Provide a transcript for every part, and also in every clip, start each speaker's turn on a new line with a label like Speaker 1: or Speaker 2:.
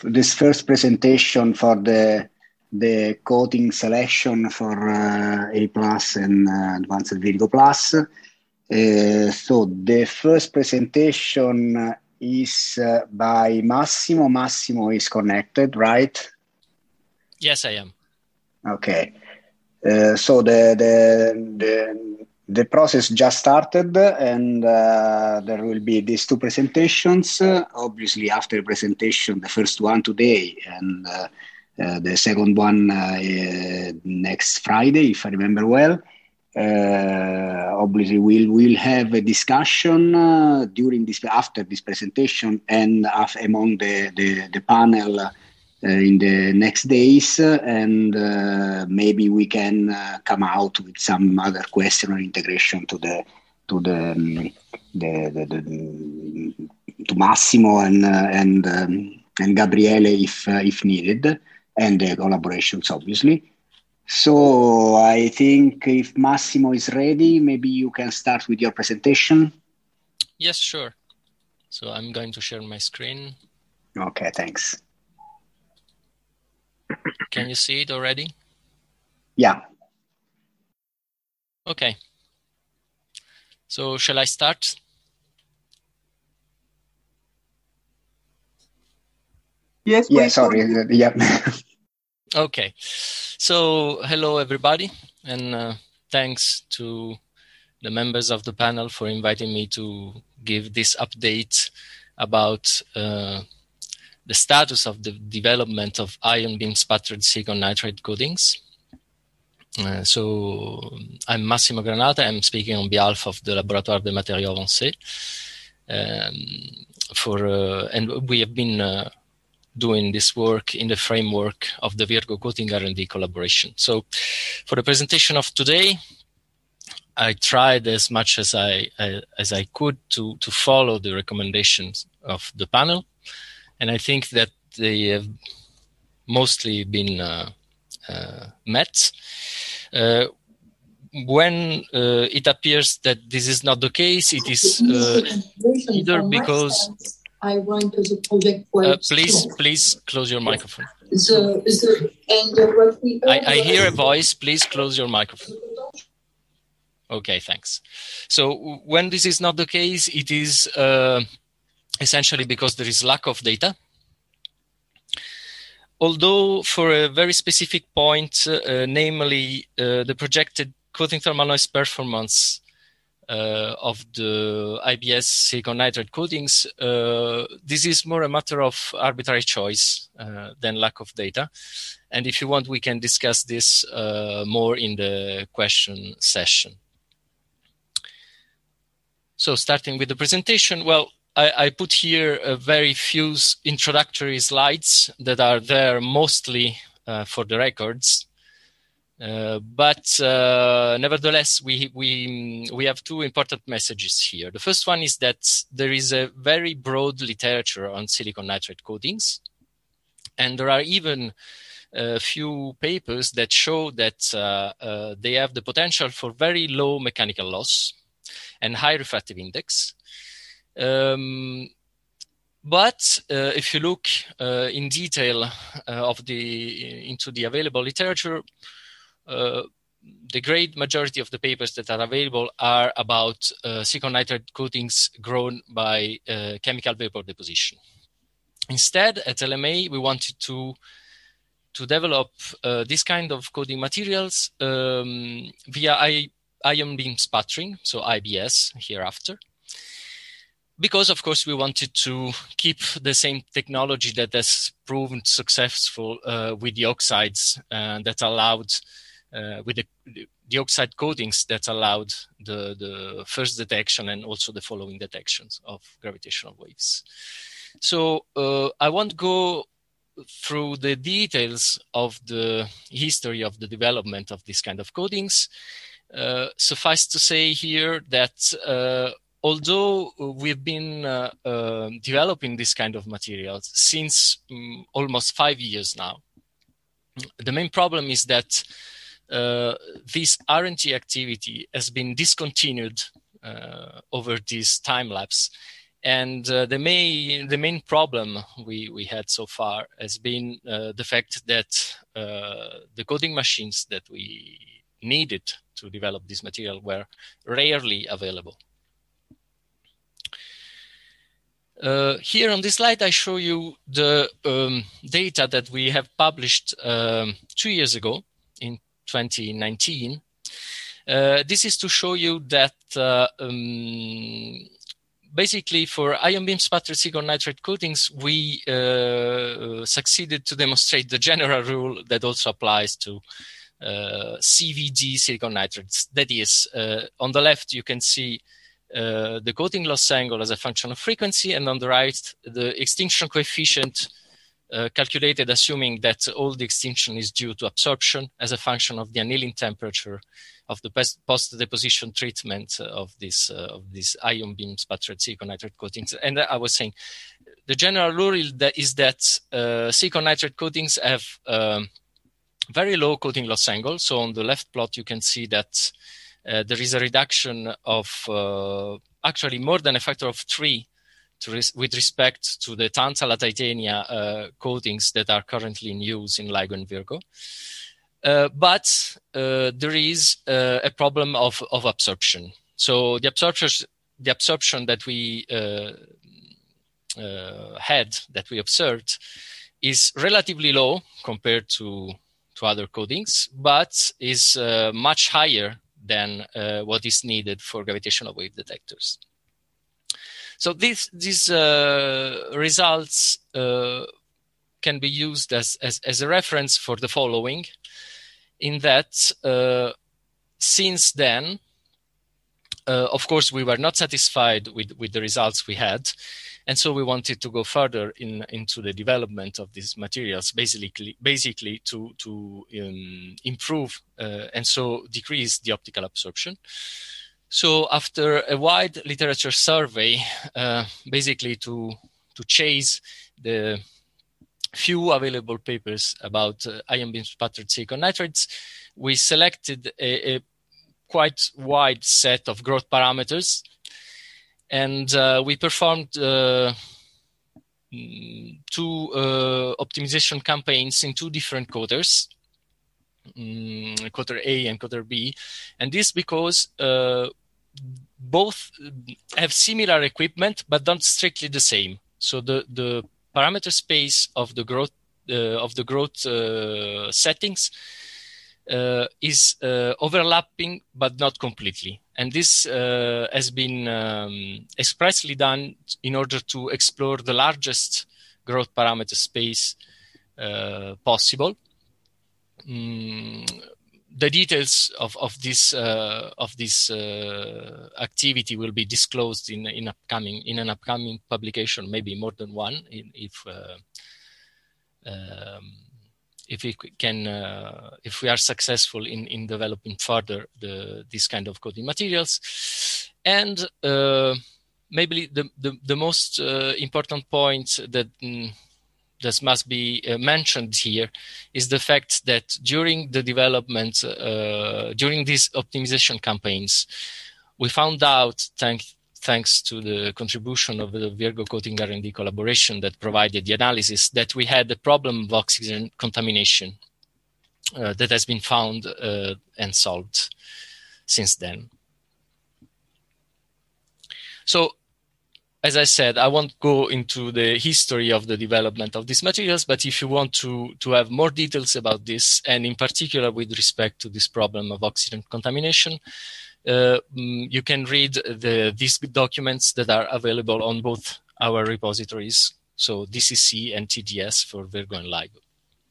Speaker 1: this first presentation for the coating selection for A+ and Advanced Virigo Plus. So the first presentation is by Massimo. Massimo is connected, right?
Speaker 2: Yes, I am.
Speaker 1: Okay. So the process just started, and there will be these two presentations. Obviously, after the presentation, the first one today, and the second one next Friday, if I remember well. Obviously, we'll have a discussion after this presentation and among the panel. In the next days, and maybe we can come out with some other question or integration to Massimo and Gabriele if needed, and the collaborations obviously. So I think if Massimo is ready, maybe you can start with your presentation.
Speaker 2: Yes, sure. So I'm going to share my screen.
Speaker 1: Okay, thanks.
Speaker 2: Can you see it already?
Speaker 1: Yeah.
Speaker 2: Okay. So shall I start?
Speaker 3: Yes.
Speaker 1: Yeah. Sorry. Yeah.
Speaker 2: Okay. So hello everybody, and thanks to the members of the panel for inviting me to give this update about the status of the development of ion beam sputtered silicon nitride coatings. So I'm Massimo Granata. I'm speaking on behalf of the Laboratoire des Matériaux Avancés. And we have been doing this work in the framework of the Virgo Coating R&D collaboration. So for the presentation of today, I tried as much as I could to follow the recommendations of the panel. And I think that they have mostly been met. When it appears that this is not the case, it is either because...
Speaker 4: I went to the project
Speaker 2: please close your microphone.
Speaker 4: And
Speaker 2: I hear a voice. Please close your microphone. Okay, thanks. So when this is not the case, it is essentially because there is lack of data. Although for a very specific point, namely the projected coating thermal noise performance of the IBS silicon nitride coatings, this is more a matter of arbitrary choice than lack of data. And if you want, we can discuss this more in the question session. So starting with the presentation, well, I put here a very few introductory slides that are there mostly for the records. But nevertheless, we have two important messages here. The first one is that there is a very broad literature on silicon nitride coatings. And there are even a few papers that show that they have the potential for very low mechanical loss and high refractive index. But if you look in detail into the available literature, the great majority of the papers that are available are about silicon nitride coatings grown by chemical vapor deposition. Instead, at LMA, we wanted to develop this kind of coating materials via ion beam sputtering, so IBS hereafter. Because, of course, we wanted to keep the same technology that has proven successful with the oxides that allowed, with the oxide coatings that allowed the first detection and also the following detections of gravitational waves. So I won't go through the details of the history of the development of this kind of coatings. Suffice to say here that although we've been developing this kind of materials since almost 5 years now, the main problem is that this R&D activity has been discontinued over this time lapse, And the main problem we had so far has been the fact that the coding machines that we needed to develop this material were rarely available. Here on this slide, I show you the data that we have published 2 years ago in 2019. This is to show you that basically for ion beam sputtered silicon nitride coatings, we succeeded to demonstrate the general rule that also applies to CVD silicon nitrides. That is, on the left, you can see the coating loss angle as a function of frequency, and on the right, the extinction coefficient calculated assuming that all the extinction is due to absorption as a function of the annealing temperature of the post-deposition treatment of this ion beam sputtered silicon nitride coatings. And I was saying, the general rule is that silicon nitride coatings have very low coating loss angle. So on the left plot, you can see that there is a reduction of actually more than a factor of 3 with respect to the Tantalum titania coatings that are currently in use in LIGO and Virgo. But there is a problem of absorption. So the absorption that we that we observed is relatively low compared to other coatings, but is much higher than what is needed for gravitational wave detectors. So these results can be used as a reference for the following, in that since then, of course, we were not satisfied with the results we had, and so we wanted to go further into the development of these materials, basically to improve and so decrease the optical absorption. So after a wide literature survey, basically to chase the few available papers about ion beam sputtered silicon nitrides, we selected a quite wide set of growth parameters, and we performed 2 optimization campaigns in 2 different coaters, coater A and coater B, and this because both have similar equipment but not strictly the same. So the parameter space of the growth settings is overlapping but not completely, and this has been expressly done in order to explore the largest growth parameter space possible. The details of this activity will be disclosed in an upcoming publication, maybe more than one, if we are successful in developing further this kind of coating materials. And maybe the most important point that must be mentioned here is the fact that during the development, during these optimization campaigns, we found out, thanks to the contribution of the Virgo Coating R&D collaboration that provided the analysis, that we had a problem of oxygen contamination that has been found and solved since then. So, as I said, I won't go into the history of the development of these materials, but if you want to have more details about this, and in particular with respect to this problem of oxygen contamination, you can read these documents that are available on both our repositories, so DCC and TDS for Virgo and LIGO.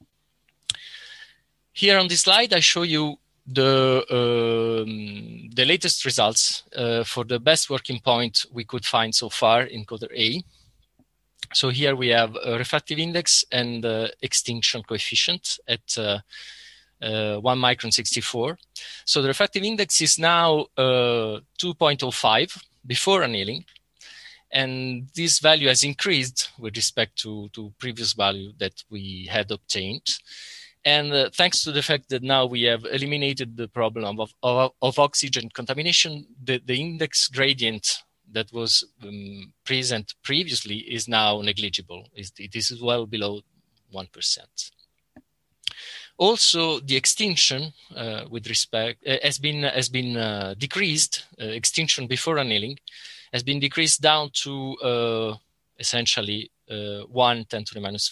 Speaker 2: Here on this slide, I show you the latest results for the best working point we could find so far in coater A. So here we have a refractive index and extinction coefficient at 1 micron 64. So the refractive index is now 2.05 before annealing, and this value has increased with respect to previous value that we had obtained. And thanks to the fact that now we have eliminated the problem of oxygen contamination, the index gradient that was present previously is now negligible. This is well below 1%. Also, the extinction with respect has been decreased. Extinction before annealing has been decreased down to essentially 1 ×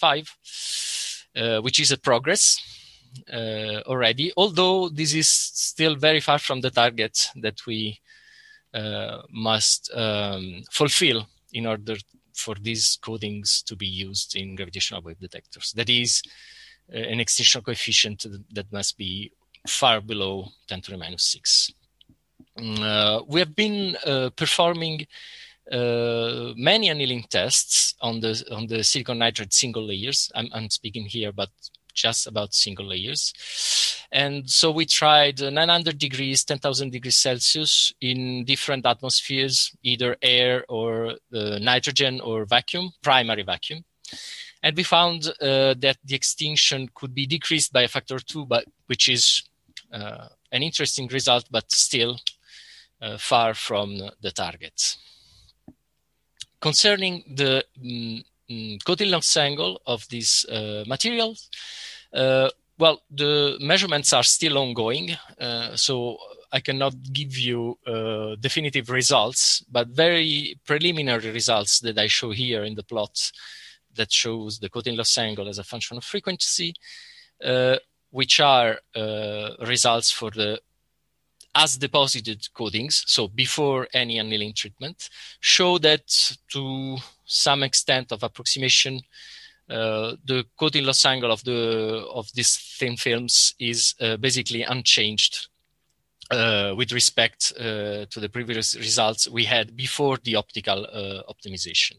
Speaker 2: 10⁻⁵, which is a progress already. Although this is still very far from the target that we must fulfill in order for these coatings to be used in gravitational wave detectors. That is an extinction coefficient that must be far below 10⁻⁶. We have been performing many annealing tests on the silicon nitride single layers. I'm speaking here but just about single layers. And so we tried 900 degrees, 10,000 degrees Celsius in different atmospheres, either air or nitrogen or vacuum, primary vacuum. And we found that the extinction could be decreased by a factor of 2, which is an interesting result, but still far from the target. Concerning the coating loss angle of these materials, well, the measurements are still ongoing, so I cannot give you definitive results, but very preliminary results that I show here in the plot that shows the coating loss angle as a function of frequency, which are results for the as deposited coatings, so before any annealing treatment, show that to some extent of approximation, the coating loss angle of these thin films is basically unchanged with respect to the previous results we had before the optical optimization.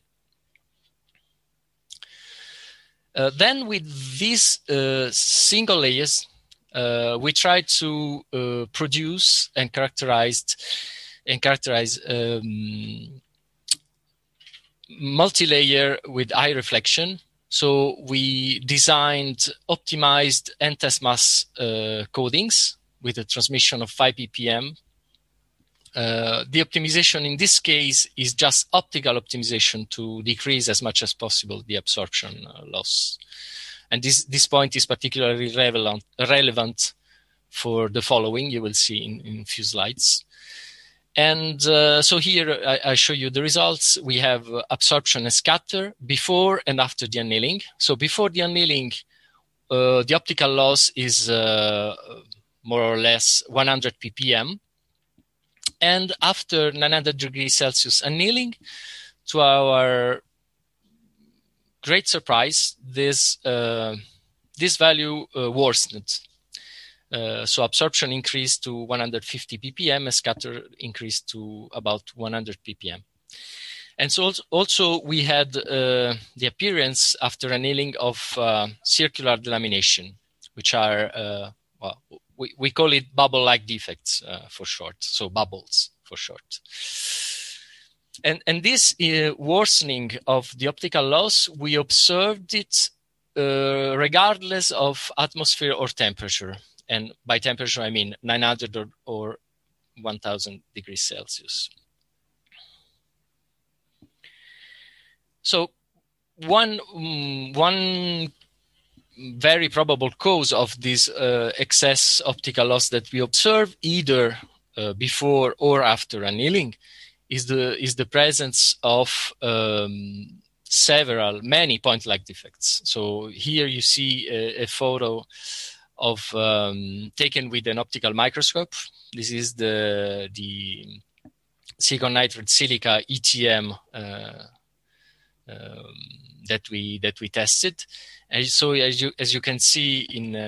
Speaker 2: Then with these single layers, we tried to produce and characterize multi-layer with high reflection. So we designed optimized n-test mass coatings with a transmission of 5 ppm. The optimization in this case is just optical optimization to decrease as much as possible the absorption loss. And this point is particularly relevant for the following, you will see in a few slides. And so here I show you the results. We have absorption and scatter before and after the annealing. So before the annealing, the optical loss is more or less 100 ppm. And after 900 degrees Celsius annealing, to our great surprise, this value worsened. So absorption increased to 150 ppm, and scatter increased to about 100 ppm. And so also we had the appearance after annealing of circular delamination, which are, well, we call it bubble-like defects for short, so bubbles for short. And this worsening of the optical loss, we observed it regardless of atmosphere or temperature. And by temperature, I mean 900 or 1000 degrees Celsius. So one very probable cause of this excess optical loss that we observe, either before or after annealing, is the presence of many point-like defects. So here you see a photo of taken with an optical microscope. This is the silicon nitride silica ETM that we tested. And so as you can see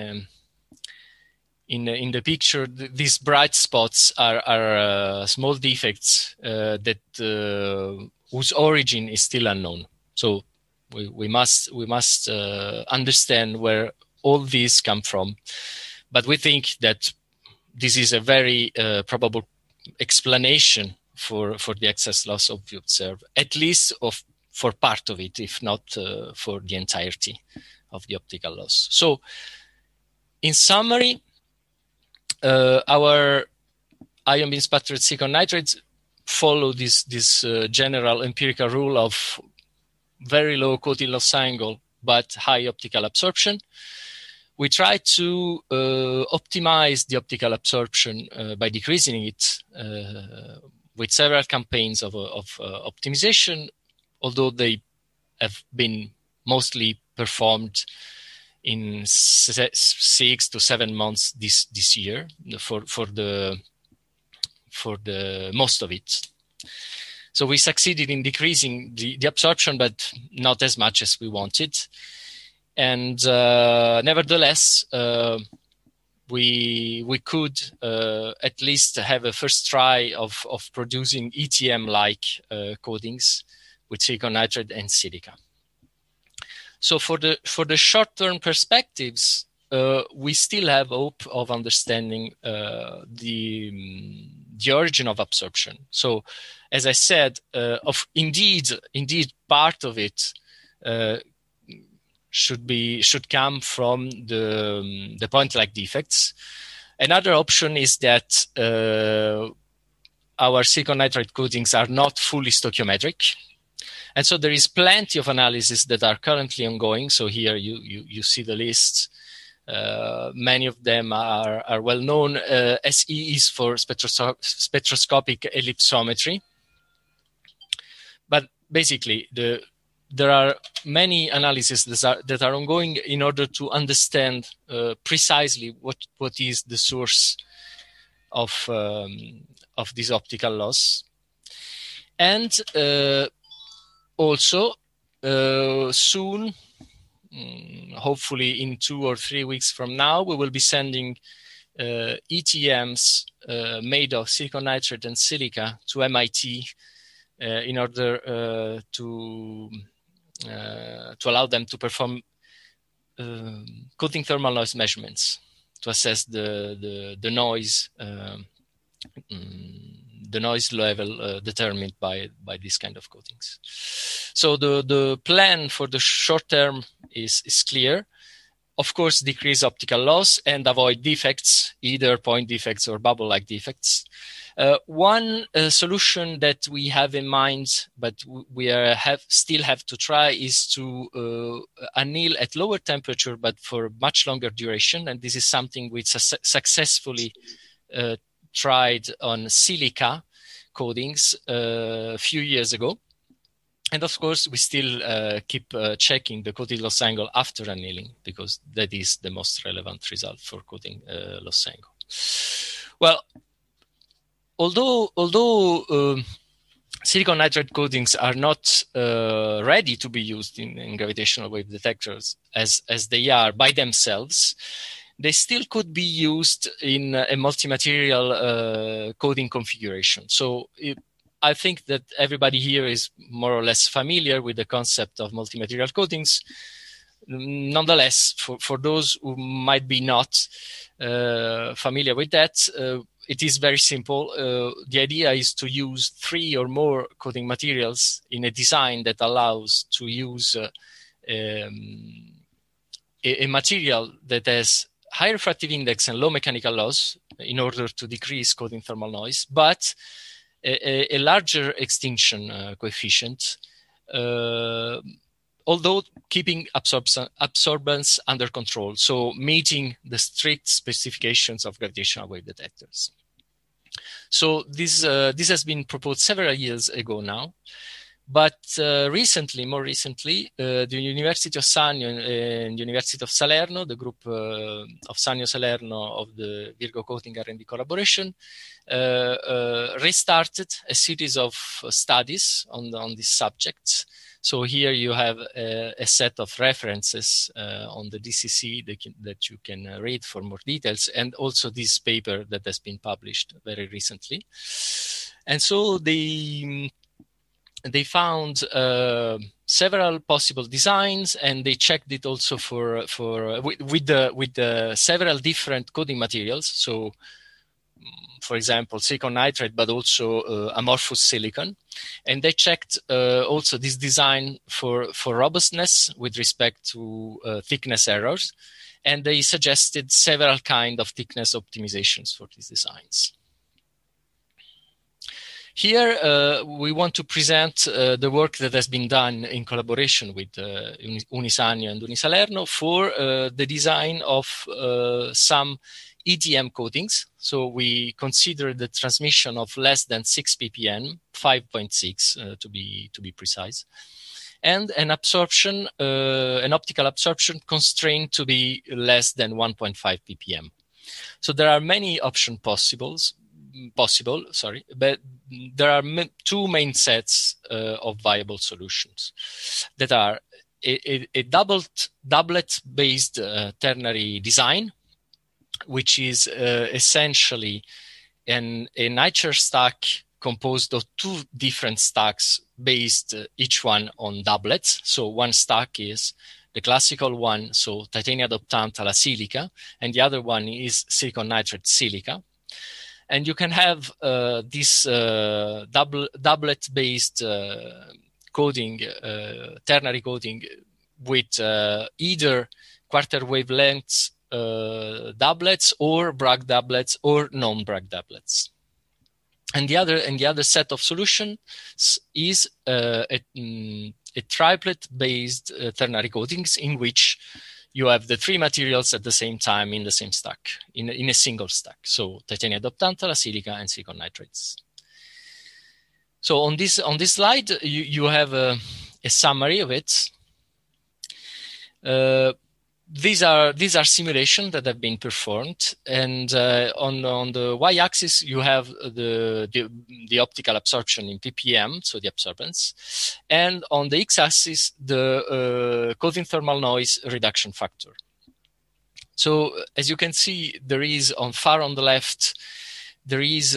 Speaker 2: in the picture, these bright spots are small defects that whose origin is still unknown. So we must understand where all these come from, but we think that this is a very probable explanation for the excess loss of we observe, at least for part of it, if not for the entirety of the optical loss. So, in summary, our ion beam sputtered silicon nitrides follow this general empirical rule of very low coating loss angle but high optical absorption. We try to optimize the optical absorption by decreasing it with several campaigns of optimization, although they have been mostly performed in 6 to 7 months this year for the most of it. So we succeeded in decreasing the absorption, but not as much as we wanted. And nevertheless, we could at least have a first try of producing ETM-like coatings with silicon nitride and silica. So for the short-term perspectives, we still have hope of understanding the origin of absorption. So, as I said, indeed, part of it should come from the point-like defects. Another option is that our silicon nitride coatings are not fully stoichiometric. And so there is plenty of analysis that are currently ongoing. So here you see the list. Many of them are well known. SE is for spectroscopic ellipsometry. But basically, there are many analyses that are ongoing in order to understand precisely what is the source of this optical loss. And also, soon, hopefully in 2 or 3 weeks from now, we will be sending ETMs made of silicon nitride and silica to MIT in order to allow them to perform coating thermal noise measurements to assess the noise. The noise level determined by this kind of coatings. So the plan for the short term is clear. Of course, decrease optical loss and avoid defects, either point defects or bubble-like defects. One solution that we have in mind, but we still have to try, is to anneal at lower temperature, but for much longer duration. And this is something we successfully tried on silica coatings a few years ago. And of course, we still keep checking the coating loss angle after annealing, because that is the most relevant result for coating loss angle. Well, although silicon nitride coatings are not ready to be used in gravitational wave detectors as they are by themselves, they still could be used in a multi-material coating configuration. So I think that everybody here is more or less familiar with the concept of multi-material coatings. Nonetheless, for those who might be not familiar with that, it is very simple. The idea is to use 3 or more coating materials in a design that allows to use a material that has high refractive index and low mechanical loss in order to decrease coating thermal noise, but a larger extinction coefficient, although keeping absorbance under control, so meeting the strict specifications of gravitational wave detectors. So this has been proposed several years ago now. But more recently, the University of Sannio and University of Salerno, the group of Sannio Salerno of the Virgo Coating R&D collaboration, restarted a series of studies on these subjects. So here you have a set of references on the DCC that you can read for more details, and also this paper that has been published very recently. And so they found several possible designs, and they checked it also with the several different coating materials. So, for example, silicon nitride, but also amorphous silicon. And they checked also this design for robustness with respect to thickness errors. And they suggested several kinds of thickness optimizations for these designs. Here, we want to present the work that has been done in collaboration with Unisagno and Unisalerno for the design of some EDM coatings. So we consider the transmission of less than 6 ppm, 5.6 to be precise, and an absorption, an optical absorption constrained to be less than 1.5 ppm. So there are many options possible, but there are two main sets of viable solutions that are a doublet-based ternary design, which is essentially a nitrile stack composed of two different stacks based each one on doublets. So one stack is the classical one, so titania doptantala silica, and the other one is silicon nitride silica. And you can have this doublet-based coating, ternary coating, with either quarter wavelengths doublets or Bragg doublets or non-Bragg doublets. And the other set of solutions is a triplet-based ternary coatings in which you have the three materials at the same time in the same stack, in a single stack. So titania doptantala, silica, and silicon nitrates. So on this slide, you have a summary of it. These are simulations that have been performed, and on the y-axis you have the optical absorption in ppm, so the absorbance, and on the x-axis the coating thermal noise reduction factor. So as you can see, there is far on the left there is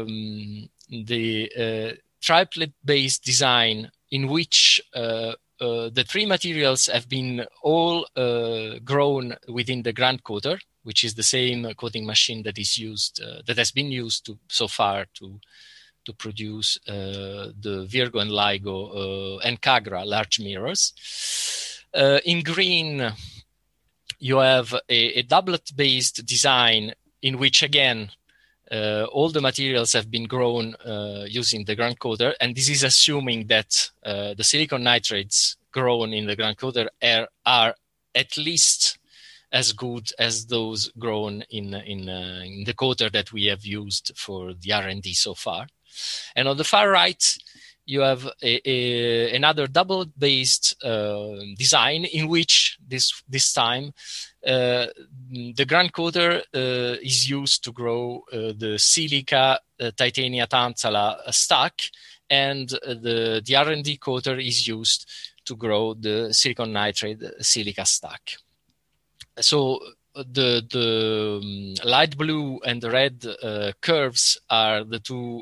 Speaker 2: the triplet-based design in which the three materials have been all grown within the Grant coater, which is the same coating machine that is used, that has been used so far to produce the Virgo and LIGO and Cagra large mirrors. In green, you have a doublet-based design in which, again, all the materials have been grown using the Grant coater, and this is assuming that the silicon nitrates grown in the Grant coater are at least as good as those grown in the coater that we have used for the R&D so far. And on the far right, you have another double-based design in which this time the Grant coater is used to grow the silica titania tantala stack, and the R&D coater is used to grow the silicon nitride silica stack. So the light blue and the red curves are the two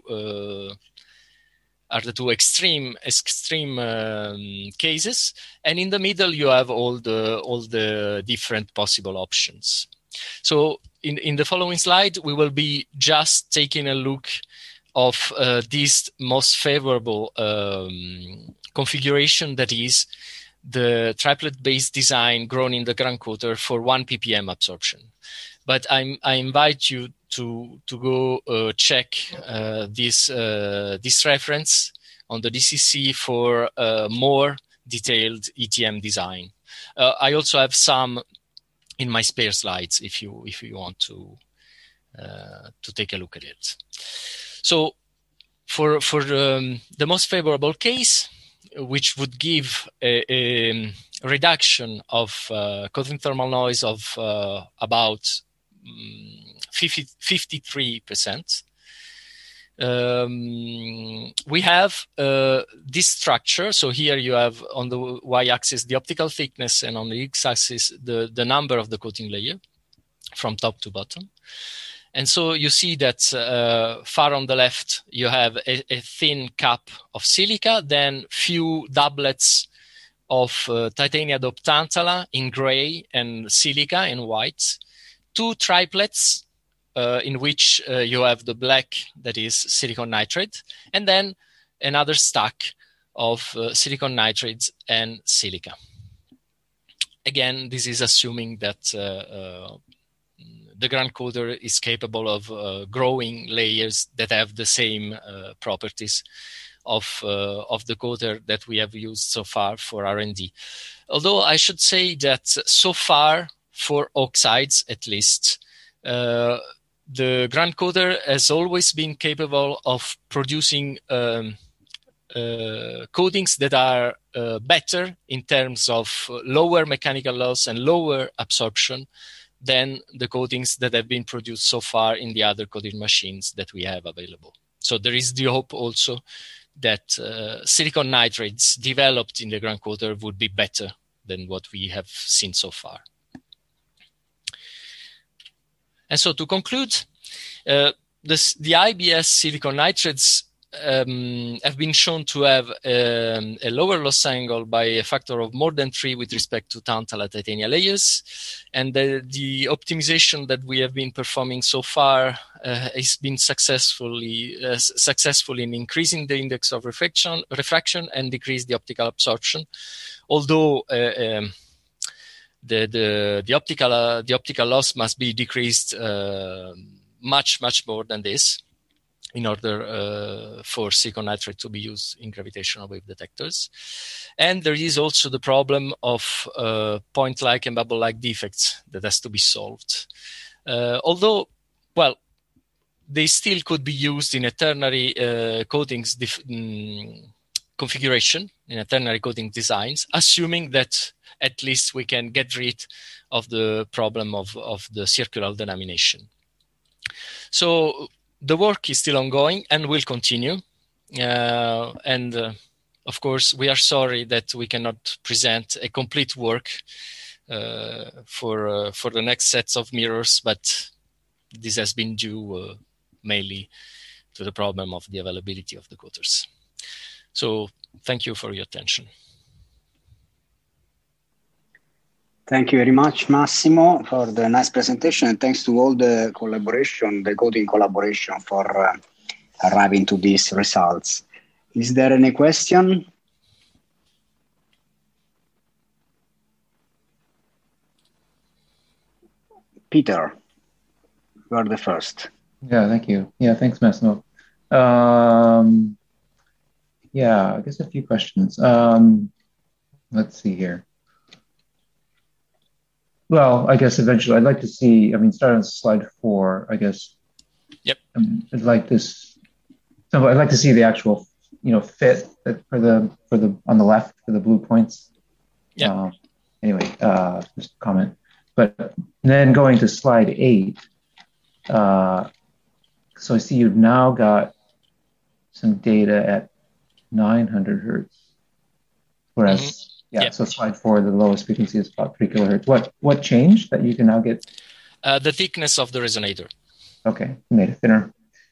Speaker 2: extreme cases, and in the middle you have all the different possible options. So in the following slide, we will be just taking a look of this most favorable configuration, that is the triplet-based design grown in the Grant coater for 1 ppm absorption. But I invite you to go check this reference on the DCC for more detailed ETM design. I also have some in my spare slides if you want to take a look at it. So for the most favorable case, which would give a reduction of coating thermal noise of about 53%. We have this structure. So here you have on the y-axis the optical thickness, and on the x-axis the number of the coating layer from top to bottom. And so you see that far on the left you have a thin cap of silica, then few doublets of titania doptantala in gray and silica in white, two triplets in which you have the black, that is silicon nitride, and then another stack of silicon nitrides and silica. Again, this is assuming that the ground coder is capable of growing layers that have the same properties of the coder that we have used so far for R&D. Although I should say that so far, for oxides at least, the ground coder has always been capable of producing coatings that are better in terms of lower mechanical loss and lower absorption than the coatings that have been produced so far in the other coating machines that we have available. So there is the hope also that silicon nitrates developed in the ground coder would be better than what we have seen so far. And so to conclude, the IBS silicon nitrates have been shown to have a lower loss angle by a factor of more than 3 with respect to Tantalum titania layers. And the optimization that we have been performing so far has been successful in increasing the index of refraction and decrease the optical absorption. Although the optical loss must be decreased much more than this in order for silicon nitrate to be used in gravitational wave detectors. And there is also the problem of point-like and bubble-like defects that has to be solved. Although, well, they still could be used in a ternary coatings configuration, in a ternary coating designs, assuming that at least we can get rid of the problem of the circular delamination. So the work is still ongoing and will continue. Of course, we are sorry that we cannot present a complete work for the next sets of mirrors, but this has been due mainly to the problem of the availability of the coaters. So thank you for your attention.
Speaker 1: Thank you very much, Massimo, for the nice presentation, and thanks to all the collaboration, the coding collaboration, for arriving to these results. Is there any question? Peter, you are the first.
Speaker 3: Yeah, thank you. Yeah, thanks, Massimo. Yeah, I guess a few questions. Let's see here. Well, I guess eventually I'd like to see, start on slide 4, I guess.
Speaker 2: Yep.
Speaker 3: I'd like to see the actual, fit for the on the left for the blue points.
Speaker 2: Yeah.
Speaker 3: Anyway, just a comment. But then going to slide 8, so I see you've now got some data at 900 hertz, whereas so slide 4, the lowest frequency is about 3 kilohertz. What changed that you can now get?
Speaker 2: The thickness of the resonator.
Speaker 3: Okay, made it thinner.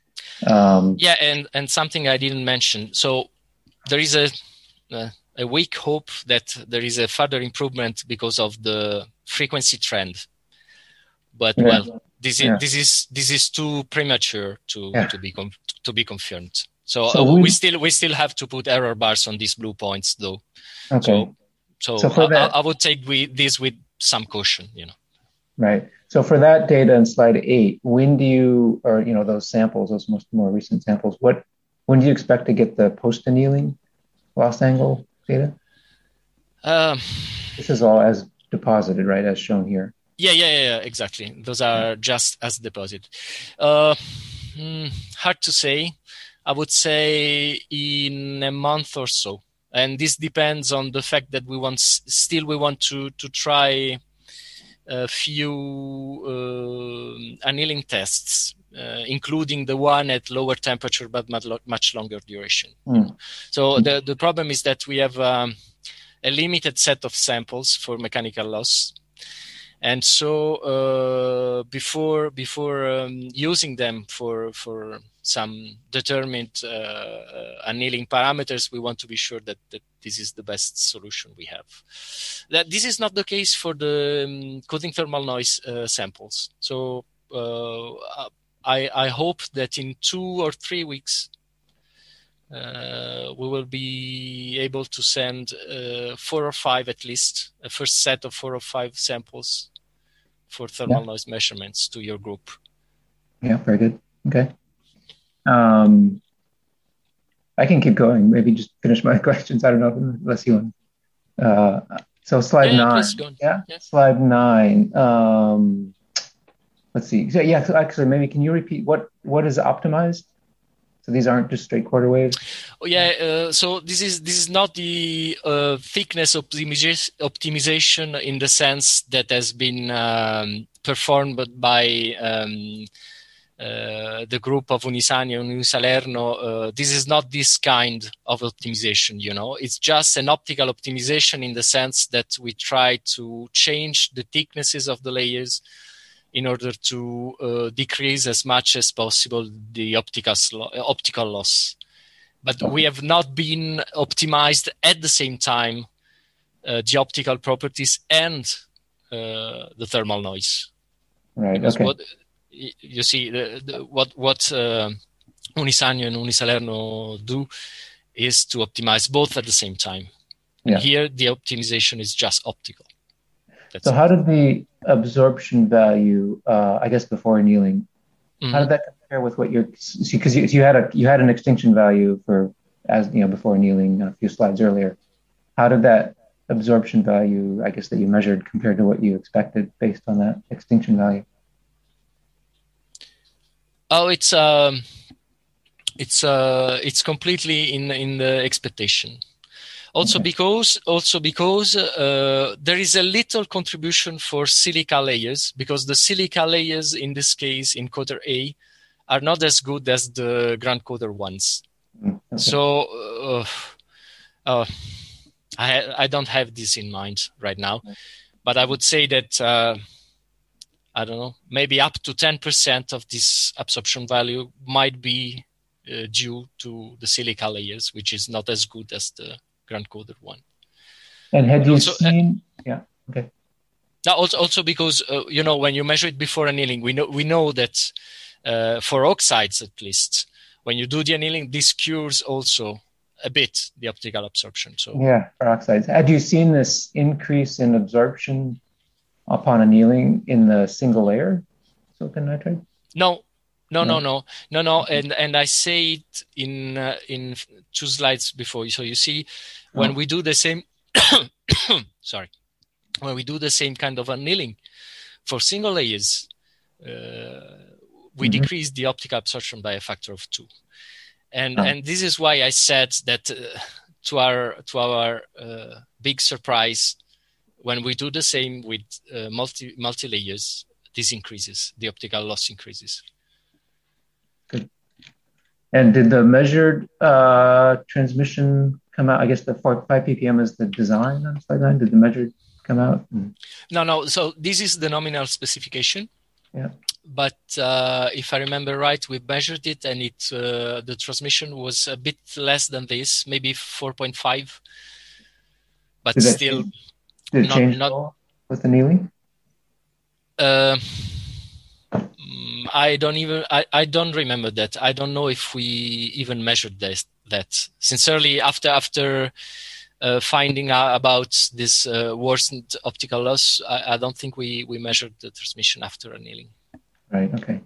Speaker 2: And something I didn't mention. So there is a weak hope that there is a further improvement because of the frequency trend. But this is too premature to be confirmed. So we still have to put error bars on these blue points, though.
Speaker 3: Okay.
Speaker 2: So I would take this with some caution,
Speaker 3: Right. So for that data in slide 8, when do you, or those samples, those more recent samples, when do you expect to get the post-annealing loss angle data? This is all as deposited, right, as shown here.
Speaker 2: Yeah, exactly. Those are just as deposited. Hard to say. I would say in a month or so. And this depends on the fact that we want to try a few annealing tests, including the one at lower temperature but much longer duration. So the problem is that we have a limited set of samples for mechanical loss. And so before using them for some determined annealing parameters, we want to be sure that this is the best solution we have. That this is not the case for the coating thermal noise samples. So I hope that in 2 or 3 weeks we will be able to send 4 or 5 at least, a first set of 4 or 5 samples for thermal noise measurements to your group.
Speaker 3: Yeah, very good. Okay. I can keep going. Maybe just finish my questions. I don't know unless you want. So slide 9.
Speaker 2: Please go on.
Speaker 3: Yeah? Slide 9. Let's see. So actually, maybe can you repeat what is optimized? So these aren't just straight quarter waves.
Speaker 2: Oh, yeah. So this is not the thickness optimization in the sense that has been performed by the group of Unisani and Unisalerno. This is not this kind of optimization. It's just an optical optimization in the sense that we try to change the thicknesses of the layers in order to decrease as much as possible the optical loss. But we have not been optimized at the same time the optical properties and the thermal noise.
Speaker 3: Right.
Speaker 2: Because
Speaker 3: okay.
Speaker 2: What you see, what Unisani and Unisalerno do is to optimize both at the same time. And here, the optimization is just optical.
Speaker 3: So how did the absorption value, I guess before annealing, how did that compare with what because you had an extinction value before annealing a few slides earlier. How did that absorption value, I guess, that you measured compared to what you expected based on that extinction value?
Speaker 2: Oh, it's completely in the expectation. Also because there is a little contribution for silica layers, because the silica layers in this case in Coder A are not as good as the Grand Coder ones. Okay. So I don't have this in mind right now, but I would say that I don't know, maybe up to 10% of this absorption value might be due to the silica layers, which is not as good as the Grand Coder one.
Speaker 3: And had you seen? Okay.
Speaker 2: Also because when you measure it before annealing, we know that for oxides at least, when you do the annealing, this cures also a bit the optical absorption. So
Speaker 3: for oxides, had you seen this increase in absorption upon annealing in the single layer silicon nitride?
Speaker 2: No. And I say it in 2 slides before. So you see, when we do the same, when we do the same kind of annealing for single layers, we decrease the optical absorption by a factor of 2. And this is why I said that to our big surprise, when we do the same with multi layers, this increases, the optical loss increases.
Speaker 3: Good. And did the measured transmission come out? I guess the 5 ppm is the design on slide 9. Did the measured come out?
Speaker 2: No. So this is the nominal specification.
Speaker 3: Yeah.
Speaker 2: But if I remember right, we measured it, and the transmission was a bit less than this, maybe 4.5. But still,
Speaker 3: did it change with annealing?
Speaker 2: I don't remember that. I don't know if we even measured that. Sincerely, after finding out about this worsened optical loss, I don't think we measured the transmission after annealing.
Speaker 3: Right. Okay.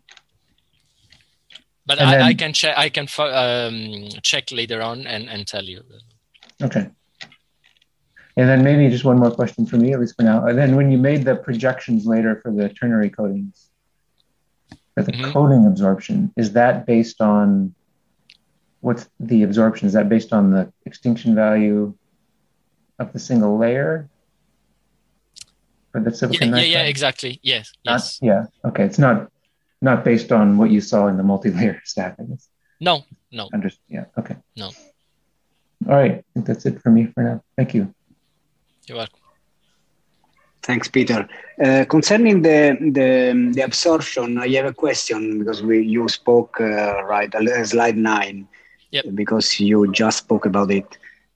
Speaker 2: But I can check. I can check later on and tell you.
Speaker 3: Okay. And then maybe just one more question for me, at least for now. And then when you made the projections later for the ternary coatings, for the coating absorption, is that based on what's the absorption? Is that based on the extinction value of the single layer for the silicon nitride?
Speaker 2: Yeah, exactly. Yes.
Speaker 3: Okay. It's not based on what you saw in the multi-layer stack, I guess.
Speaker 2: No.
Speaker 3: Okay.
Speaker 2: No.
Speaker 3: All right. I think that's it for me for now. Thank you.
Speaker 2: You're welcome.
Speaker 1: Thanks, Peter. Concerning the absorption, I have a question because you spoke slide 9.
Speaker 2: Yep.
Speaker 1: Because you just spoke about it.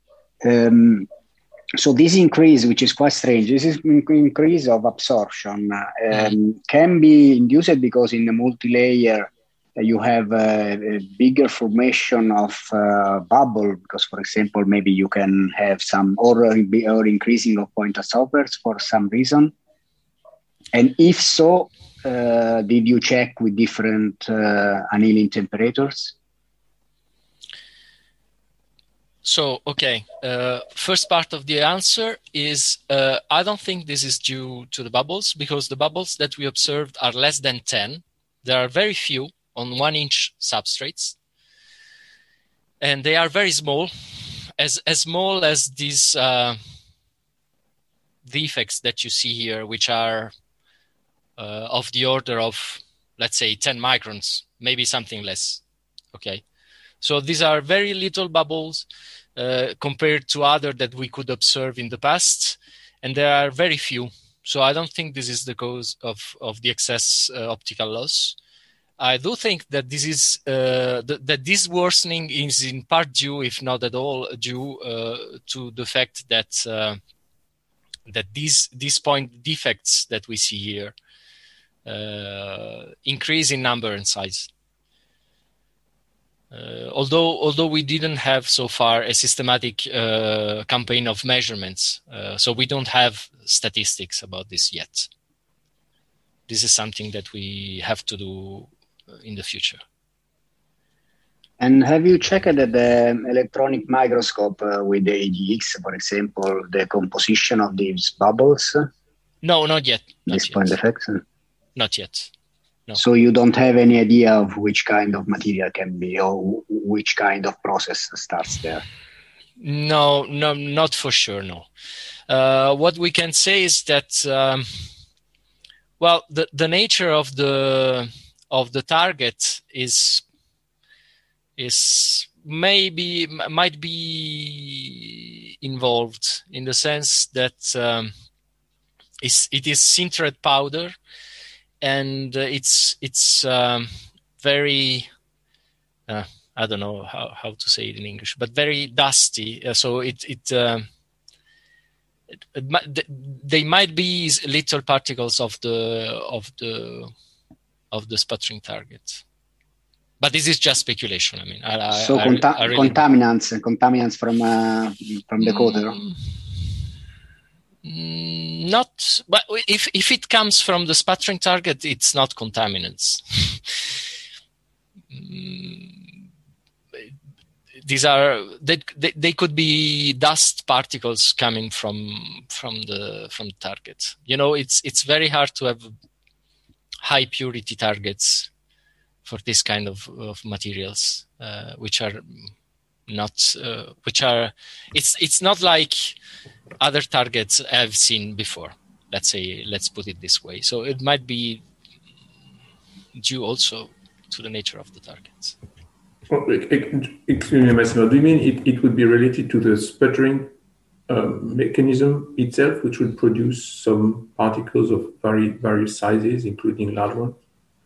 Speaker 1: So this increase, which is quite strange, this is increase of absorption can be induced because in the multi-layer you have a bigger formation of bubble, because, for example, maybe you can have some or increasing of point absorbers for some reason. And if so, did you check with different annealing temperatures?
Speaker 2: So, okay, first part of the answer is I don't think this is due to the bubbles, because the bubbles that we observed are less than 10. There are very few on 1-inch substrates, and they are very small, as small as these defects that you see here, which are of the order of, let's say, 10 microns, maybe something less. Okay. So these are very little bubbles compared to other that we could observe in the past, and there are very few. So I don't think this is the cause of the excess optical loss. I do think that this is that this worsening is in part due, if not at all, due to the fact that that these point defects that we see here increase in number and size. Although we didn't have so far a systematic campaign of measurements, so we don't have statistics about this yet. This is something that we have to do in the future.
Speaker 1: And have you checked the electronic microscope with the ADX, for example, the composition of these bubbles?
Speaker 2: No, not yet.
Speaker 1: These point defects?
Speaker 2: Not yet. No.
Speaker 1: So you don't have any idea of which kind of material can be, or which kind of process starts there?
Speaker 2: No, not for sure, no. What we can say is that, well, the nature of the target might be involved, in the sense that it is sintered powder. And it's very, I don't know how to say it in English, but very dusty. So they might be little particles of the sputtering target. But this is just speculation. I mean,
Speaker 1: contaminants from the coater.
Speaker 2: Not, but if it comes from the sputtering target, it's not contaminants. These are they could be dust particles coming from the target. You know, it's very hard to have high purity targets for this kind of materials, which are not it's not like other targets I've seen before. Let's put it this way. So it might be due also to the nature of the targets.
Speaker 5: Excuse me, Massimo. Do you mean it would be related to the sputtering mechanism itself, which would produce some particles of various sizes, including large ones?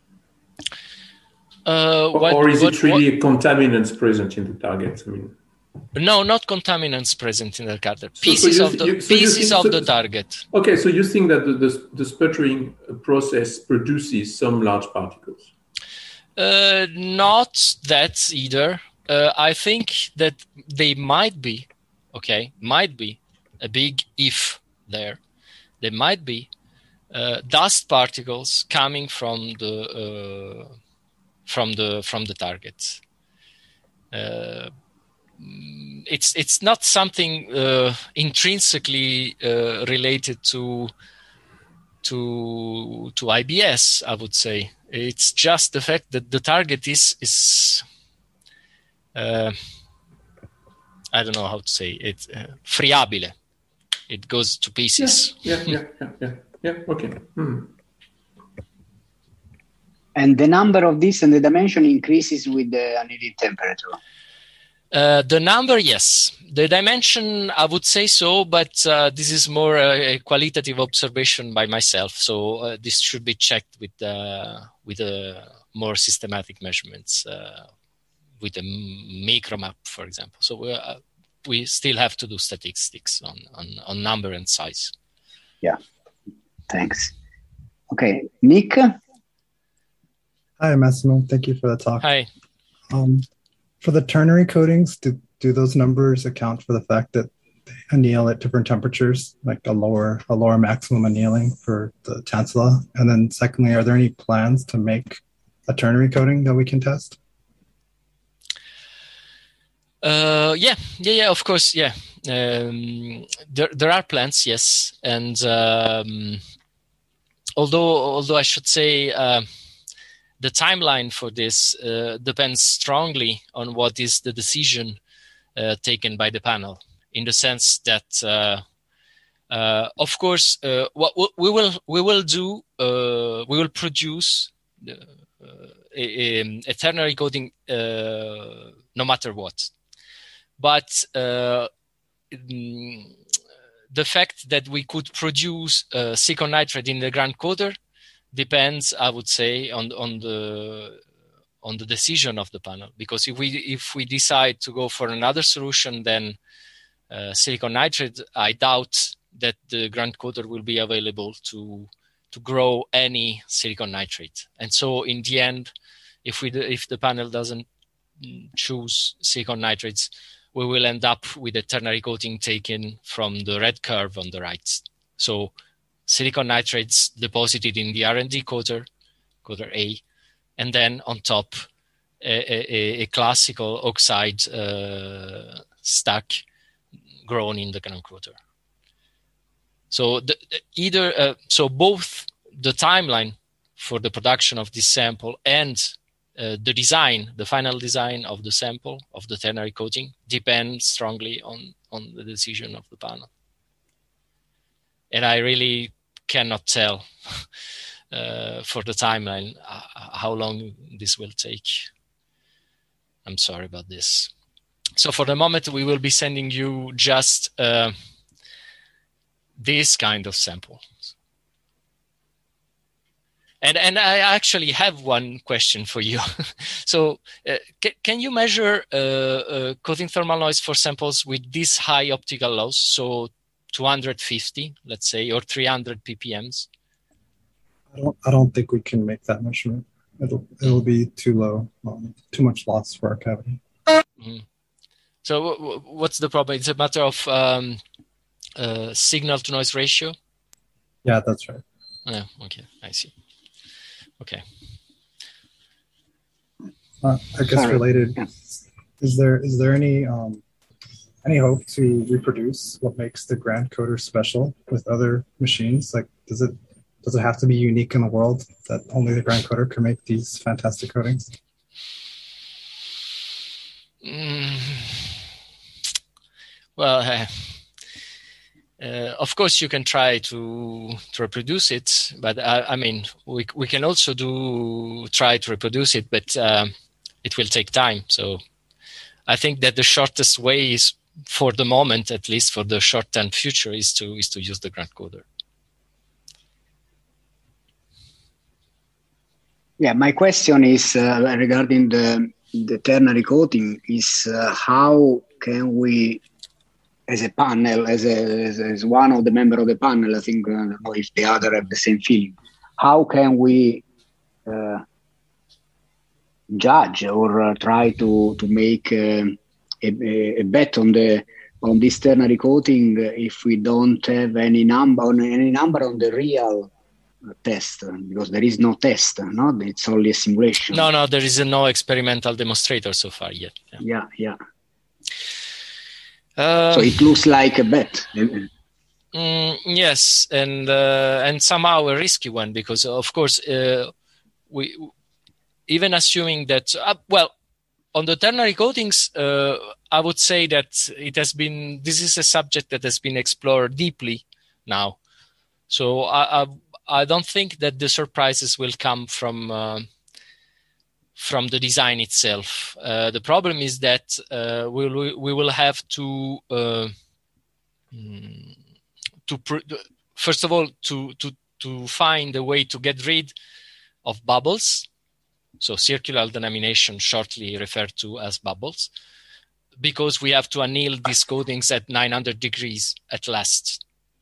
Speaker 5: Or is it really contaminants present in the target? I mean,
Speaker 2: no, not contaminants present in the target. Pieces of the target.
Speaker 5: Okay, so you think that the sputtering process produces some large particles?
Speaker 2: Not that either. I think that they might be. Okay, might be a big if there. There might be dust particles coming from the target. It's not something intrinsically related to IBS, I would say. It's just the fact that the target is I don't know how to say it, friabile. It goes to pieces.
Speaker 5: Yeah. Okay.
Speaker 1: And the number of this and the dimension increases with the annealing temperature.
Speaker 2: The number, yes. The dimension, I would say so, but this is more a qualitative observation by myself. So this should be checked with more systematic measurements, with a micromap, for example. So we still have to do statistics on number and size.
Speaker 1: Yeah, thanks. Okay, Nick?
Speaker 6: Hi, Massimo. Thank you for the talk.
Speaker 2: Hi.
Speaker 6: For the ternary coatings, do those numbers account for the fact that anneal at different temperatures, like a lower maximum annealing for the Chancellor? And then secondly, are there any plans to make a ternary coating that we can test?
Speaker 2: Of course, yeah. There are plans, yes, and although I should say the timeline for this depends strongly on what is the decision taken by the panel. In the sense that, of course, what we will produce a ternary coating no matter what. But the fact that we could produce silicon nitride in the ground coater depends, I would say, on the decision of the panel. Because if we decide to go for another solution, then silicon nitride, I doubt that the ground coater will be available to grow any silicon nitride. And so, in the end, if the panel doesn't choose silicon nitrides, we will end up with a ternary coating taken from the red curve on the right. So silicon nitrides deposited in the R&D coater A, and then on top a classical oxide stack grown in the ground coater. So both the timeline for the production of this sample and the final design of the sample of the ternary coating depends strongly on the decision of the panel. And I really cannot tell for the timeline how long this will take. I'm sorry about this. So for the moment, we will be sending you just this kind of sample. And I actually have one question for you. So can you measure coating thermal noise for samples with this high optical loss? So 250, let's say, or 300 ppms?
Speaker 6: I don't think we can make that measurement. It'll be too low, too much loss for our cavity.
Speaker 2: Mm-hmm. So what's the problem? It's a matter of signal to noise ratio?
Speaker 6: Yeah, that's right.
Speaker 2: Yeah, okay, I see. Okay.
Speaker 6: I guess related, is there any hope to reproduce what makes the Grand Coater special with other machines? Like, does it have to be unique in the world that only the Grand Coater can make these fantastic coatings?
Speaker 2: Well, of course, you can try to reproduce it, but I mean, we can also try to reproduce it, but it will take time. So I think that the shortest way is, for the moment, at least for the short-term future, is to use the Grand Coater.
Speaker 1: Yeah, my question is regarding the ternary coating is how can we, as a panel, as one of the members of the panel, I think, I don't know if the other have the same feeling, how can we judge or try to make a bet on this ternary coating if we don't have any number on the real test, because there is no test, no? It's only a simulation.
Speaker 2: No, there is no experimental demonstrator so far yet.
Speaker 1: Yeah. So it looks like a bet.
Speaker 2: Yes, and somehow a risky one, because of course we, even assuming that on the ternary coatings, I would say that this is a subject that has been explored deeply now. So I don't think that the surprises will come from the design itself. The problem is that we will have to first of all to find a way to get rid of bubbles. So circular delamination, shortly referred to as bubbles, because we have to anneal these coatings at 900 degrees at last.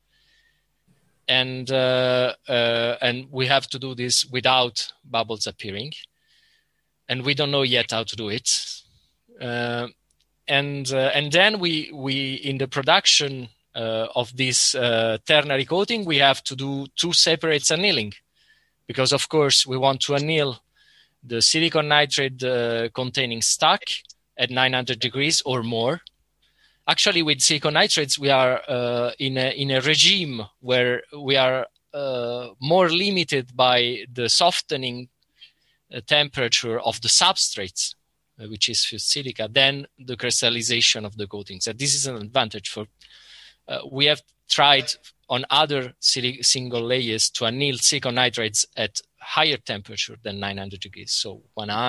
Speaker 2: And we have to do this without bubbles appearing. And we don't know yet how to do it. and then we in the production of this ternary coating, we have to do two separate annealing, because of course we want to anneal the silicon nitride containing stack at 900 degrees or more. Actually, with silicon nitrides, we are in a regime where we are more limited by the softening temperature of the substrates, which is fused silica, than the crystallization of the coatings. And this is an advantage for. We have tried on other single layers to anneal silicon nitrides at higher temperature than 900 degrees, so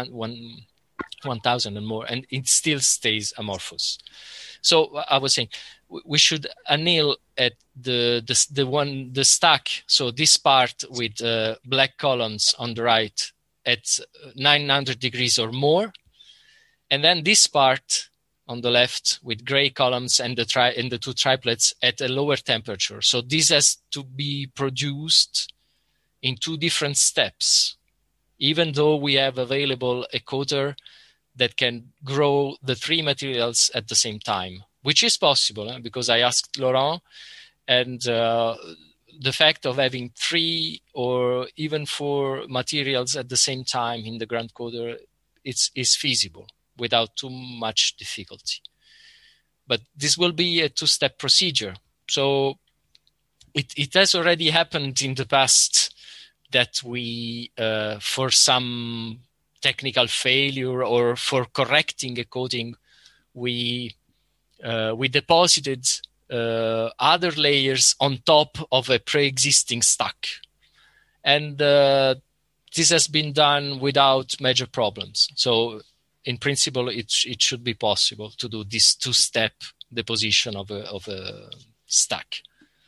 Speaker 2: 1,000 and more, and it still stays amorphous. So I was saying we should anneal at the stack, so this part with black columns on the right at 900 degrees or more, and then this part on the left with gray columns and the two triplets at a lower temperature. So this has to be produced in two different steps, even though we have available a coater that can grow the three materials at the same time, which is possible, because I asked Laurent, and the fact of having 3 or even 4 materials at the same time in the grand coater is feasible without too much difficulty. But this will be a 2-step procedure. So it has already happened in the past that we, for some technical failure or for correcting a coating, we deposited other layers on top of a pre-existing stack. And this has been done without major problems. So in principle, it should be possible to do this 2-step deposition of a stack.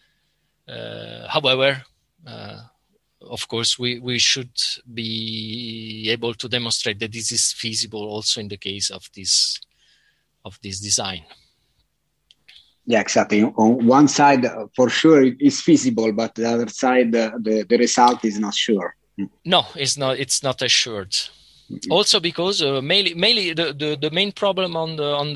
Speaker 2: However, of course, we should be able to demonstrate that this is feasible also in the case of this design.
Speaker 1: Yeah, exactly. On one side, for sure, it is feasible, but the other side, the result is not sure.
Speaker 2: No, it's not. It's not assured. Also, because mainly the main problem on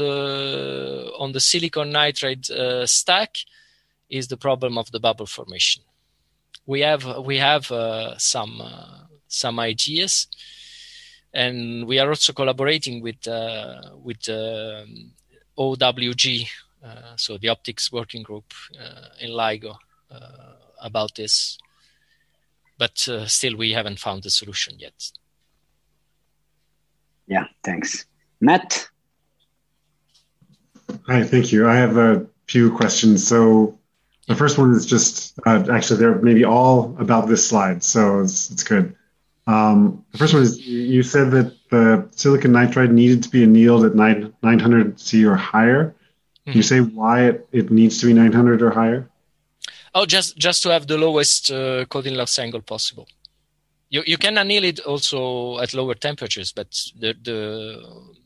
Speaker 2: the silicon nitride stack is the problem of the bubble formation. We have some ideas, and we are also collaborating with OWG, so the Optics Working Group in LIGO, about this. But still, we haven't found the solution yet.
Speaker 1: Yeah, thanks. Matt?
Speaker 7: Hi, thank you. I have a few questions. So the first one is just, actually, they're maybe all about this slide, so it's good. The first one is, you said that the silicon nitride needed to be annealed at 900 C or higher. Can you say why it needs to be 900 or higher?
Speaker 2: Oh, just to have the lowest coating loss angle possible. You can anneal it also at lower temperatures, but the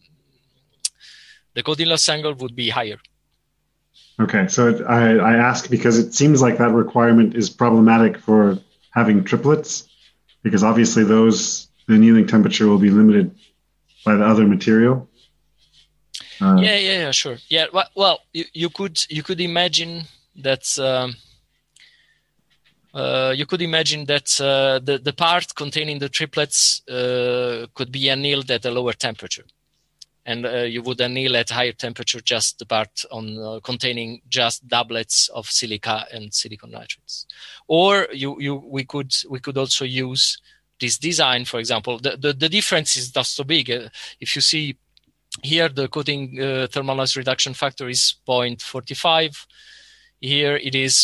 Speaker 2: coating loss angle would be higher.
Speaker 7: Okay, so I ask because it seems like that requirement is problematic for having triplets, because obviously the annealing temperature will be limited by the other material.
Speaker 2: Yeah, sure. Yeah, well, you could imagine that. You could imagine that the part containing the triplets could be annealed at a lower temperature, and you would anneal at higher temperature just the part on containing just doublets of silica and silicon nitrides. Or we could also use this design. For example, the difference is not so big. If you see here, the coating thermal noise reduction factor is 0.45. Here it is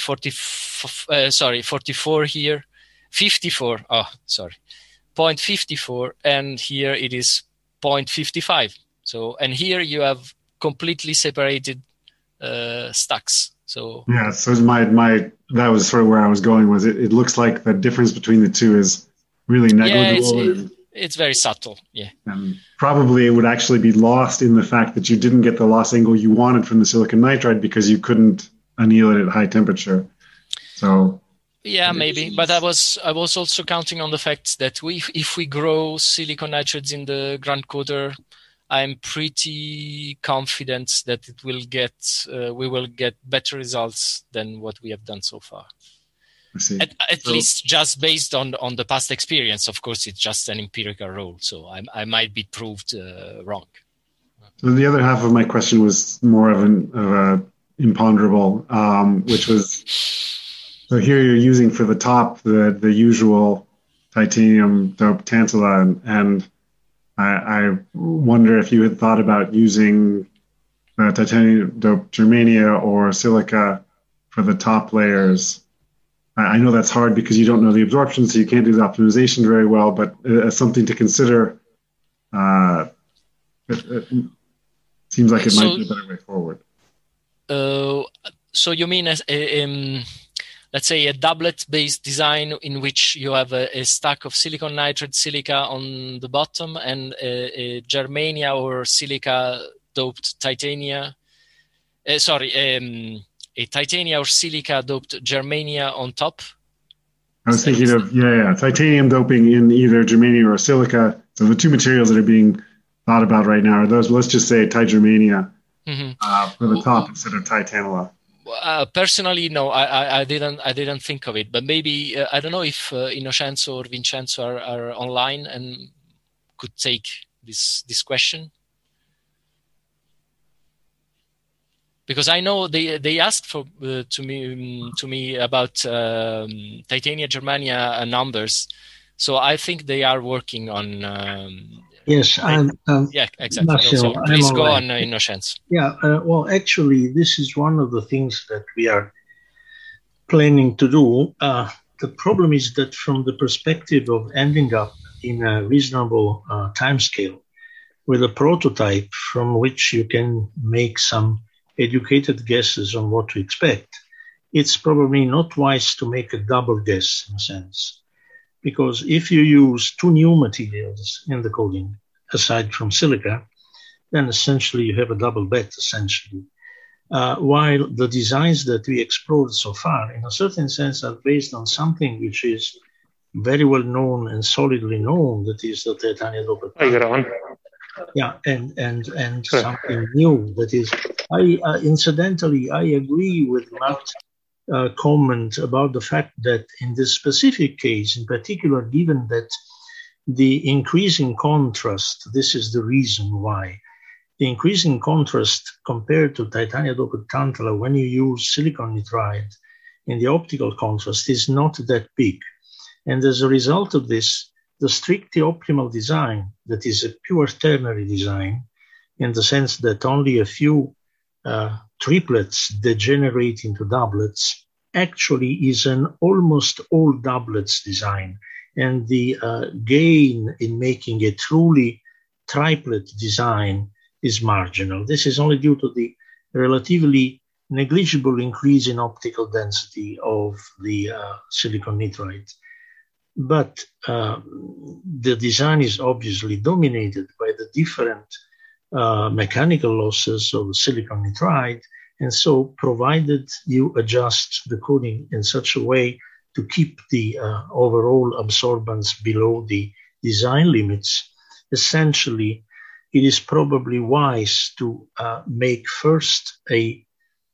Speaker 2: 44 here, 54. Oh, sorry, 0.54, and here it is 0.55. So, and here you have completely separated stacks. So
Speaker 7: yeah, so that was sort of where I was going. Was it looks like the difference between the two is really negligible.
Speaker 2: Yeah, it's very subtle. Yeah,
Speaker 7: and probably it would actually be lost in the fact that you didn't get the loss angle you wanted from the silicon nitride because you couldn't anneal it at high temperature. So
Speaker 2: yeah, maybe, but I was also counting on the fact that if we grow silicon nitrides in the grand coater I'm pretty confident that we will get better results than what we have done so far.
Speaker 7: I see.
Speaker 2: At least just based on the past experience. Of course, it's just an empirical rule, so I might be proved wrong.
Speaker 7: So the other half of my question was more of a imponderable, which was, so here you're using for the top the usual titanium doped tantalum, and I wonder if you had thought about using titanium doped germania or silica for the top layers. I know that's hard because you don't know the absorption, so you can't do the optimization very well, but as something to consider, it seems like it might be a better way forward.
Speaker 2: So you mean let's say a doublet-based design in which you have a stack of silicon nitride silica on the bottom and a germania or silica-doped titania. A titania or silica-doped germania on top.
Speaker 7: I was thinking of, titanium doping in either germania or silica. So the two materials that are being thought about right now are those, let's just say tigermania for the top instead of titanula.
Speaker 2: Personally, no, I didn't think of it, but maybe I don't know if Innocenzo or Vincenzo are online and could take this question, because I know they asked for to me about Titania Germania numbers, so I think they are working on.
Speaker 8: Yes,
Speaker 2: yeah, exactly.
Speaker 8: Marcel,
Speaker 2: So please go on, Innocenzo.
Speaker 8: Yeah, well, actually, this is one of the things that we are planning to do. The problem is that from the perspective of ending up in a reasonable timescale with a prototype from which you can make some educated guesses on what to expect, it's probably not wise to make a double guess in a sense. Because if you use two new materials in the coating, aside from silica, then essentially you have a double bet, essentially. While the designs that we explored so far, in a certain sense, are based on something which is very well known and solidly known, that is the titania doped. Yeah, and something new, that is, incidentally, I agree with Matt's comment about the fact that in this specific case, in particular, given that the increasing contrast, this is the reason why, the increasing contrast compared to titania doped tantalum when you use silicon nitride in the optical contrast is not that big. And as a result of this, the strictly optimal design, that is a pure ternary design, in the sense that only a few triplets degenerate into doublets, actually is an almost all doublets design. And the gain in making a truly triplet design is marginal. This is only due to the relatively negligible increase in optical density of the silicon nitride. But the design is obviously dominated by the different mechanical losses of silicon nitride. And so provided you adjust the coating in such a way to keep the overall absorbance below the design limits, essentially it is probably wise to make first a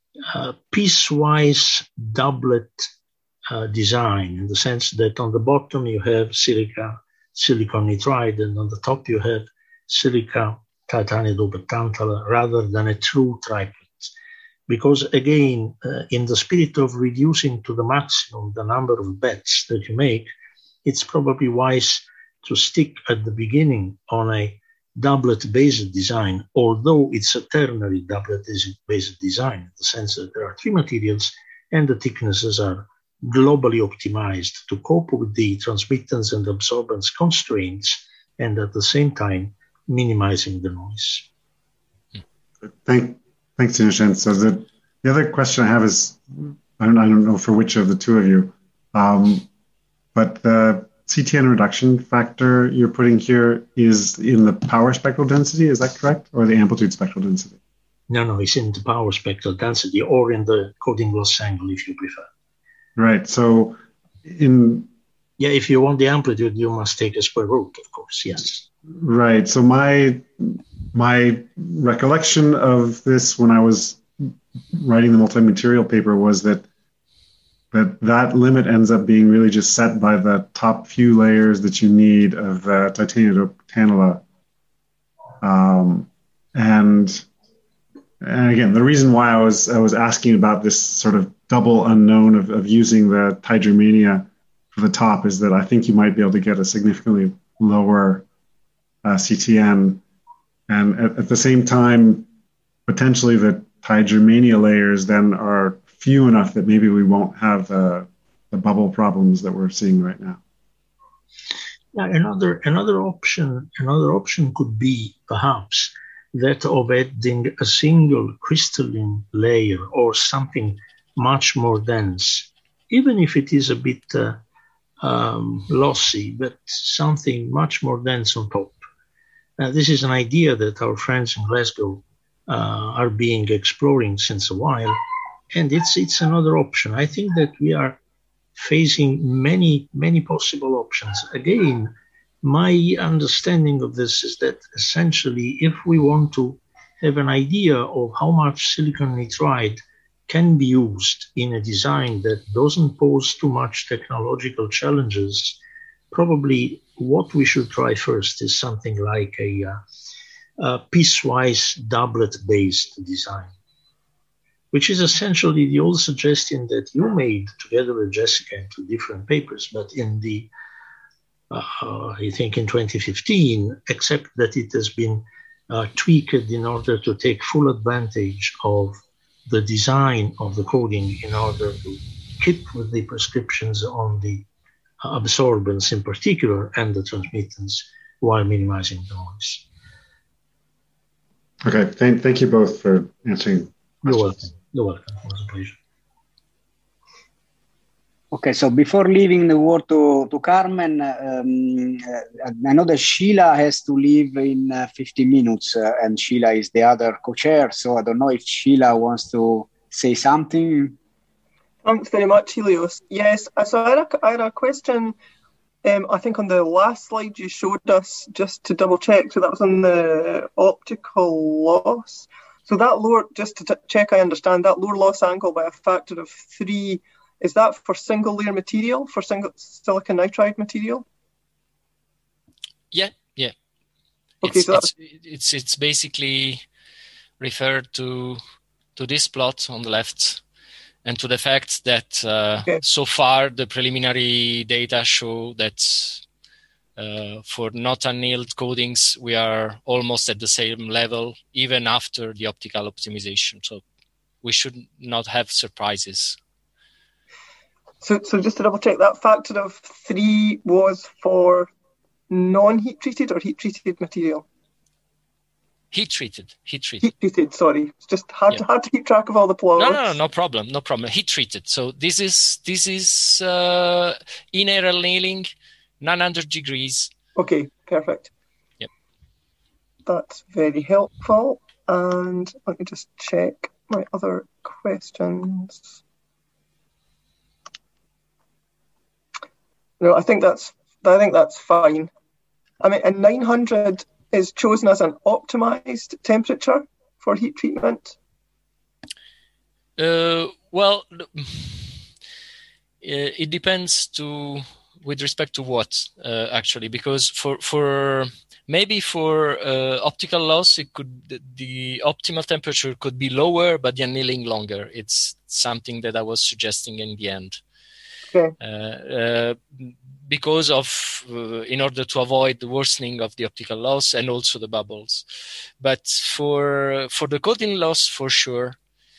Speaker 8: piecewise doublet design, in the sense that on the bottom you have silica, silicon nitride, and on the top you have silica, titania doped tantalum, rather than a true triplet. Because again, in the spirit of reducing to the maximum the number of bets that you make, it's probably wise to stick at the beginning on a doublet-based design, although it's a ternary doublet-based design, in the sense that there are three materials and the thicknesses are globally optimized to cope with the transmittance and absorbance constraints, and at the same time minimizing the noise.
Speaker 7: Thanks, Innocenzo. So the other question I have is, I don't know for which of the two of you, but the CTN reduction factor you're putting here is in the power spectral density, is that correct? Or the amplitude spectral density?
Speaker 8: No, it's in the power spectral density or in the coating loss angle, if you prefer.
Speaker 7: Right. So
Speaker 8: if you want the amplitude, you must take a square root, of course. Yes.
Speaker 7: Right. So my my recollection of this when I was writing the multi-material paper was that limit ends up being really just set by the top few layers that you need of titanium tantalum. And again, the reason why I was asking about this sort of double unknown of using the Tigermania for the top is that I think you might be able to get a significantly lower CTN, and at the same time, potentially the Tigermania layers then are few enough that maybe we won't have the bubble problems that we're seeing right now.
Speaker 8: Yeah, another option could be perhaps that of adding a single crystalline layer or something much more dense, even if it is a bit lossy, but something much more dense on top. This is an idea that our friends in Glasgow are exploring since a while, and it's another option. I think that we are facing many possible options. Again, my understanding of this is that essentially, if we want to have an idea of how much silicon nitride can be used in a design that doesn't pose too much technological challenges, probably what we should try first is something like a piecewise doublet-based design, which is essentially the old suggestion that you made together with Jessica in 2 different papers, but in the, I think in 2015, except that it has been tweaked in order to take full advantage of the design of the coating in order to keep with the prescriptions on the absorbance in particular and the transmittance while minimizing the noise.
Speaker 7: Okay, thank you both for answering questions.
Speaker 8: You're welcome. It was a pleasure.
Speaker 1: Okay, so before leaving the word to Carmen, I know that Sheila has to leave in 15 minutes, and Sheila is the other co-chair, so I don't know if Sheila wants to say something.
Speaker 9: Thanks very much, Helios. Yes, so I had a question, I think on the last slide you showed us, just to double check, so that was on the optical loss. So that lower, just to check I understand, that lower loss angle by a factor of 3, is that for single layer material, for single silicon nitride material?
Speaker 2: Yeah.
Speaker 9: Okay,
Speaker 2: it's basically referred to this plot on the left and to the fact that so far the preliminary data show that for not annealed coatings, we are almost at the same level, even after the optical optimization. So we should not have surprises.
Speaker 9: So just to double check, that factor of 3 was for non-heat treated or heat treated material?
Speaker 2: Heat treated.
Speaker 9: Heat treated. Sorry, it's just hard to keep track of all the plots.
Speaker 2: No problem. Heat treated. So this is inner annealing, 900 degrees.
Speaker 9: Okay, perfect.
Speaker 2: Yep.
Speaker 9: That's very helpful. And let me just check my other questions. No, I think that's fine. I mean, and 900 is chosen as an optimized temperature for heat treatment.
Speaker 2: Well, it depends with respect to what actually, because for optical loss, the optimal temperature could be lower, but the annealing longer. It's something that I was suggesting in the end.
Speaker 9: Okay.
Speaker 2: Because of in order to avoid the worsening of the optical loss and also the bubbles. But for the coating loss, for sure,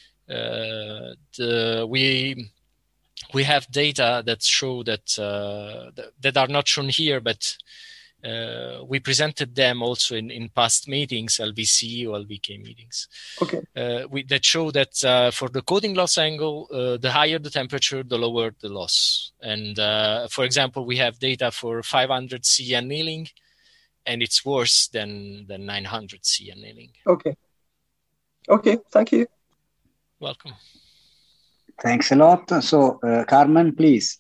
Speaker 2: we have data that show that are not shown here, but we presented them also in past meetings, LVC or LVK meetings.
Speaker 9: Okay.
Speaker 2: That show that for the coating loss angle, the higher the temperature, the lower the loss. And for example, we have data for 500 C annealing, and it's worse than 900 C annealing.
Speaker 9: Okay, thank you.
Speaker 2: Welcome.
Speaker 1: Thanks a lot. So, Carmen, please.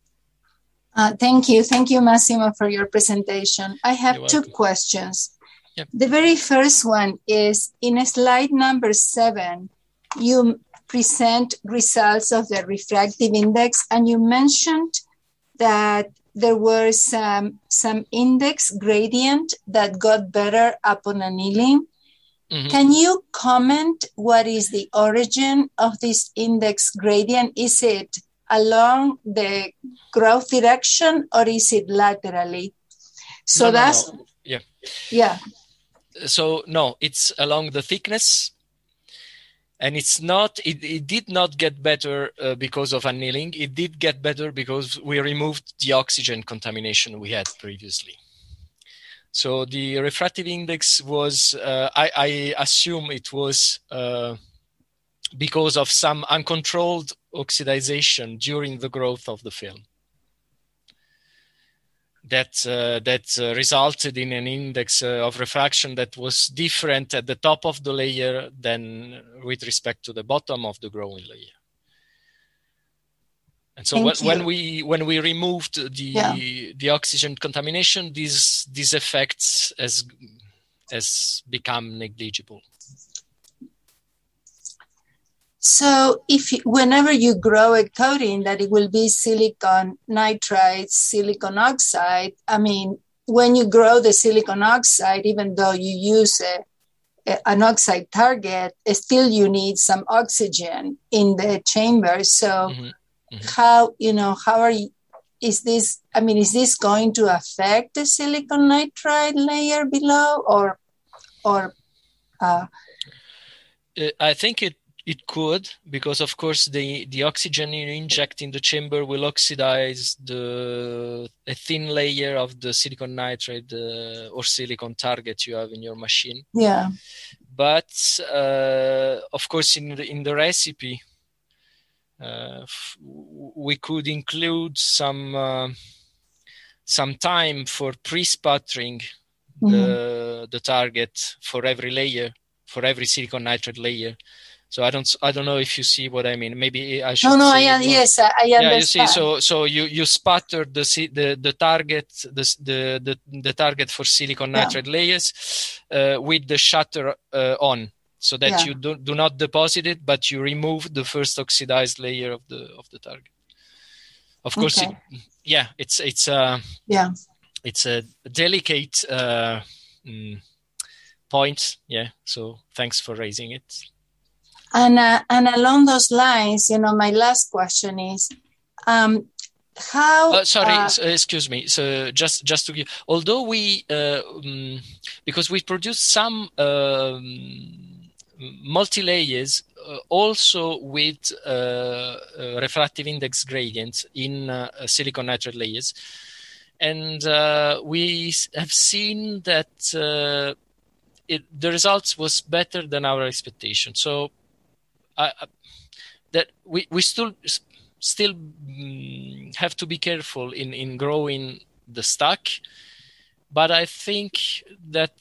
Speaker 10: Thank you, Massimo, for your presentation. I have 2 questions.
Speaker 2: Yeah.
Speaker 10: The very first one is in slide number 7, you present results of the refractive index, and you mentioned that there were some index gradient that got better upon annealing.
Speaker 2: Mm-hmm.
Speaker 10: Can you comment what is the origin of this index gradient? Is it along the growth direction or is it laterally? So
Speaker 2: No.
Speaker 10: Yeah.
Speaker 2: So no, it's along the thickness. And it did not get better because of annealing. It did get better because we removed the oxygen contamination we had previously. So the refractive index was, I assume it was because of some uncontrolled oxidization during the growth of the film. That resulted in an index of refraction that was different at the top of the layer than with respect to the bottom of the growing layer. And so when we removed the oxygen contamination, these effects has become negligible.
Speaker 10: So whenever you grow a coating that it will be silicon nitride, silicon oxide, I mean, when you grow the silicon oxide, even though you use an oxide target, still you need some oxygen in the chamber. So how is this going to affect the silicon nitride layer below or
Speaker 2: I think it could, because of course the oxygen you inject in the chamber will oxidize a thin layer of the silicon nitride or silicon target you have in your machine.
Speaker 10: Yeah.
Speaker 2: But of course in the recipe we could include some time for pre-sputtering the target for every layer, for every silicon nitride layer. So I don't know if you see what I mean. Maybe I should.
Speaker 10: Yes, I understand.
Speaker 2: Yeah, you see. So you sputter the target the target for silicon nitride layers with the shutter on, so that you do not deposit it, but you remove the first oxidized layer of the target. Of course, it's a delicate point. Yeah. So thanks for raising it.
Speaker 10: And along those lines, my last question is, how?
Speaker 2: Excuse me. So just to give, although we, because we produced some multi-layers also with refractive index gradients in silicon nitride layers, and we have seen that the results was better than our expectation. So that we still have to be careful in growing the stack, but I think that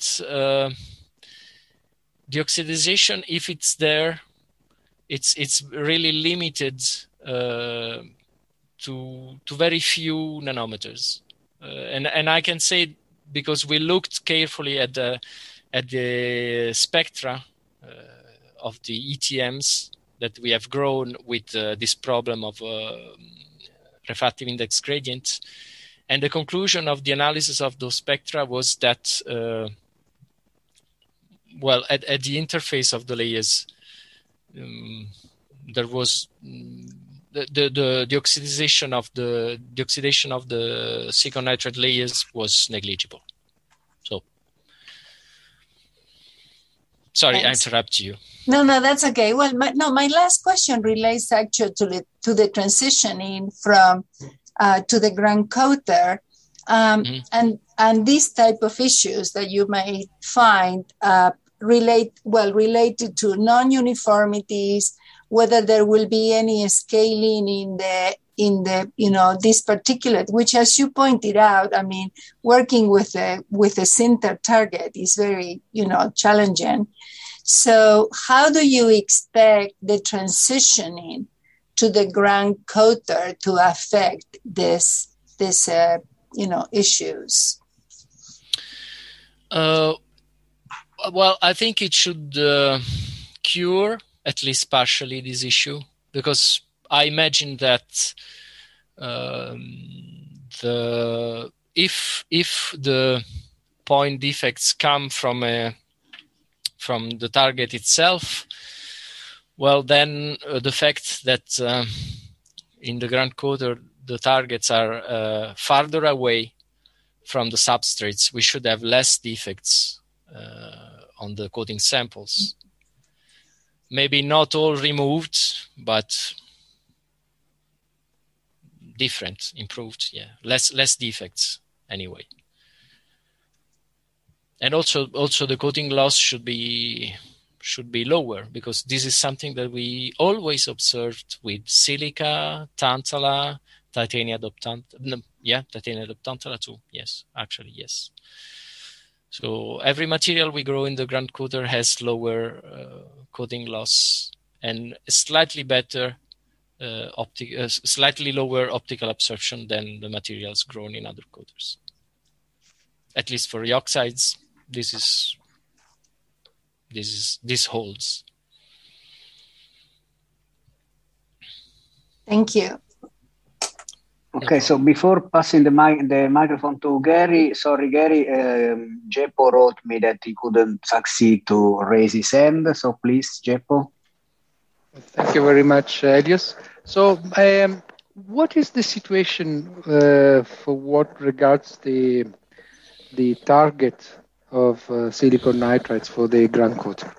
Speaker 2: the oxidization, if it's there, it's really limited to very few nanometers, and I can say because we looked carefully at the spectra of the ETMs that we have grown with this problem of refractive index gradients. And the conclusion of the analysis of those spectra was that, at the interface of the layers, there was the oxidation of the silicon nitride layers was negligible. So, sorry, thanks. I interrupt you.
Speaker 10: No, that's okay. Well, my last question relates actually to the transitioning from to the ground coater, and these type of issues that you may find related to non-uniformities, whether there will be any scaling in the this particulate, which, as you pointed out, I mean, working with a sinter target is very challenging. So how do you expect the transitioning to the ground coater to affect this issues?
Speaker 2: Well, I think it should cure at least partially this issue, because I imagine that if the point defects come from the target itself, well, then the fact that in the Grand Coder the targets are farther away from the substrates, we should have less defects on the coating samples. Maybe not all removed, but different, improved, yeah. Less defects anyway. And also the coating loss should be lower, because this is something that we always observed with silica, Tantala, Titania Doptantala. Yeah, Titania Doptantala too. Yes, actually, yes. So every material we grow in the Grand Coder has lower coating loss and slightly better slightly lower optical absorption than the materials grown in other coders. At least for the oxides, this holds.
Speaker 10: Thank you.
Speaker 1: Okay, so before passing the microphone to Gary, sorry, Gary, Jeppo wrote me that he couldn't succeed to raise his hand. So please, Jeppo.
Speaker 11: Thank you very much, Elios. So, what is the situation for what regards the target of silicon nitrides for the Grand Coder?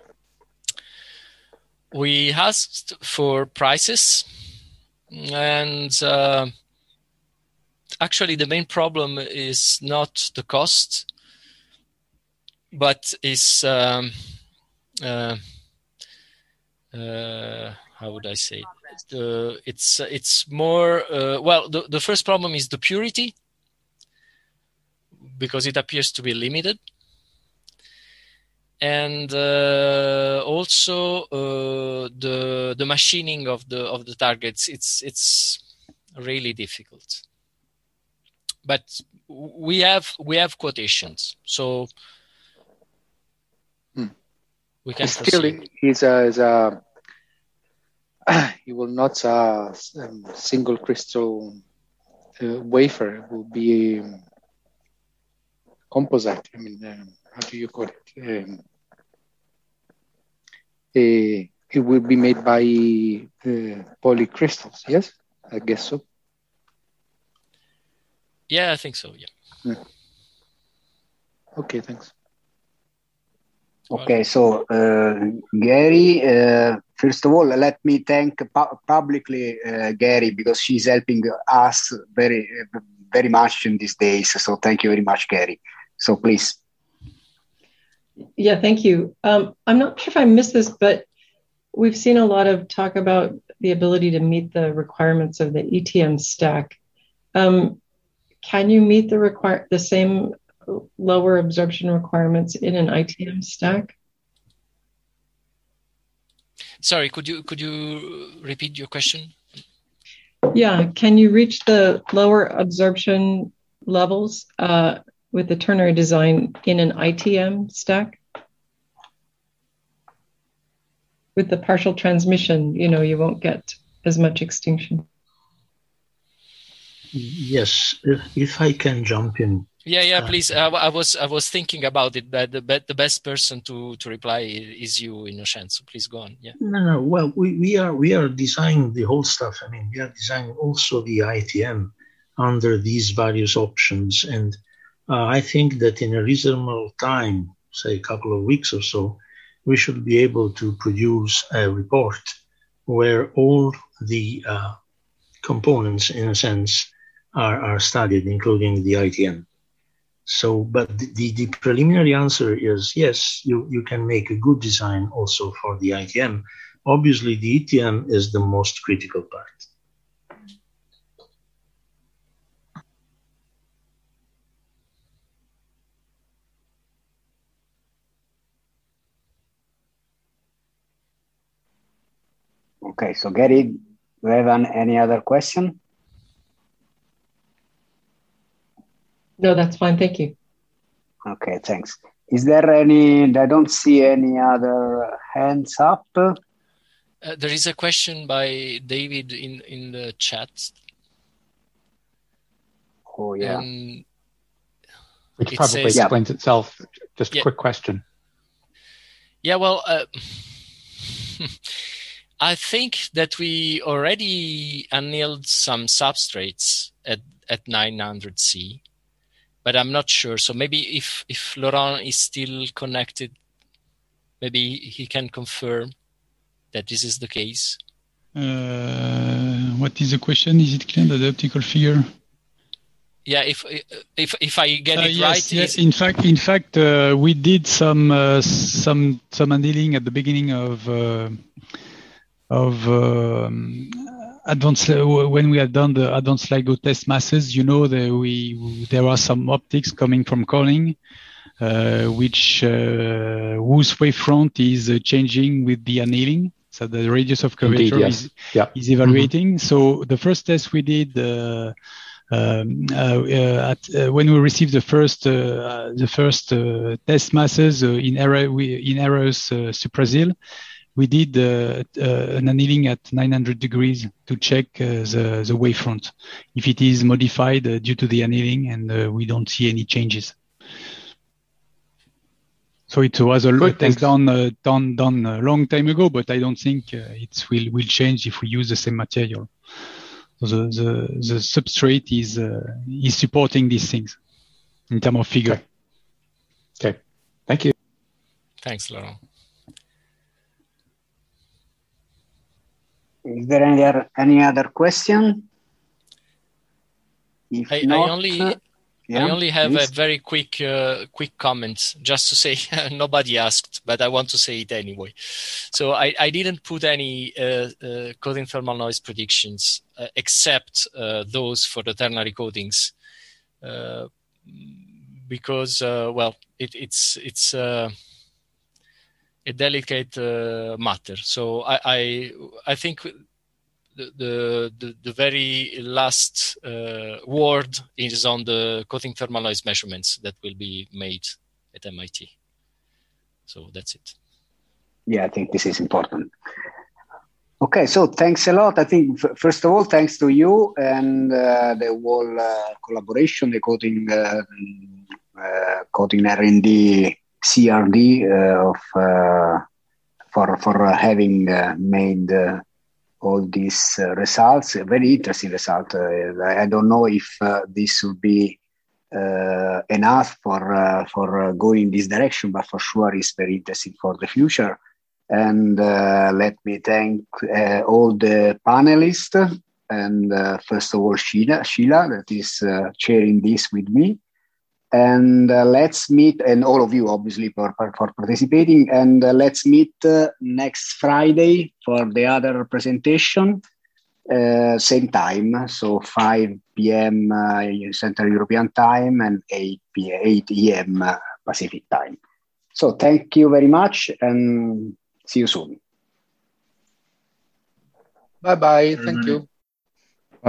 Speaker 2: We asked for prices, and actually the main problem is not the cost, but is how would I say it? It's more well, the first problem is the purity, because it appears to be limited, and also the machining of the targets. It's really difficult, but we have quotations, so we can
Speaker 11: still
Speaker 2: proceed.
Speaker 11: It will not single crystal wafer. It will be composite. I mean, how do you call it? It will be made by polycrystals. Yes, I guess so.
Speaker 2: Yeah, I think so. Yeah.
Speaker 11: Okay, thanks.
Speaker 1: Okay, so Gary, first of all, let me thank publicly Gary, because she's helping us very, very much in these days. So thank you very much, Gary. So please.
Speaker 12: Yeah, thank you. I'm not sure if I missed this, but we've seen a lot of talk about the ability to meet the requirements of the ETM stack. Can you meet the same lower absorption requirements in an ITM stack?
Speaker 2: Sorry, could you repeat your question?
Speaker 12: Yeah, can you reach the lower absorption levels with the ternary design in an ITM stack? With the partial transmission, you won't get as much extinction.
Speaker 8: Yes, if I can jump in.
Speaker 2: Yeah, please. I was thinking about it, but the best person to reply is you, Innocent. So please go on. Yeah.
Speaker 8: No. Well, we are designing the whole stuff. I mean, we are designing also the ITM under these various options, and I think that in a reasonable time, say a couple of weeks or so, we should be able to produce a report where all the components, in a sense, are studied, including the ITM. So, but the preliminary answer is yes, you can make a good design also for the ITM. Obviously, the ETM is the most critical part.
Speaker 1: Okay, so Gary, do you have any other question?
Speaker 12: No, that's fine. Thank you.
Speaker 1: Okay, thanks. Is there any? I don't see any other hands up.
Speaker 2: There is a question by David in the chat.
Speaker 1: Oh yeah.
Speaker 13: Which probably explains itself. Just a quick question.
Speaker 2: Yeah, well, I think that we already annealed some substrates at 900C, but I'm not sure. So maybe if Laurent is still connected, maybe he can confirm that this is the case.
Speaker 14: What is the question? Is it clear that the optical figure?
Speaker 2: Yeah, if I get it
Speaker 14: yes,
Speaker 2: right.
Speaker 14: Yes. In fact, we did some annealing at the beginning of advanced when we had done the advanced LIGO test masses. You know that there are some optics coming from Corning, whose wavefront is changing with the annealing. So the radius of curvature is evaluating. So the first test we did when we received the first test masses in Eros Suprazil, we did an annealing at 900 degrees to check the wavefront if it is modified due to the annealing, and we don't see any changes. So it was a test done a long time ago, but I don't think it will change if we use the same material. So the substrate is supporting these things in terms of figure.
Speaker 13: Okay. Thank you.
Speaker 2: Thanks, Laurent.
Speaker 1: Is there any other question? If not,
Speaker 2: I only have a very quick comment just to say nobody asked, but I want to say it anyway. So I didn't put any coating thermal noise predictions except those for the ternary coatings because it's a delicate matter. So I think the very last word is on the coating thermal noise measurements that will be made at MIT. So that's it.
Speaker 1: Yeah, I think this is important. Okay, so thanks a lot. I think first of all, thanks to you and the whole collaboration, the coating R&D CRD for having made all these results. Very interesting result. I don't know if this will be enough for going in this direction, but for sure it's very interesting for the future. And let me thank all the panelists, and first of all Sheila that is chairing this with me. And let's meet, and all of you obviously for participating, and let's meet next Friday for the other presentation, same time, so 5 p.m. Central European time and 8 a.m. Pacific time. So thank you very much and see you soon.
Speaker 11: Bye-bye. Thank you.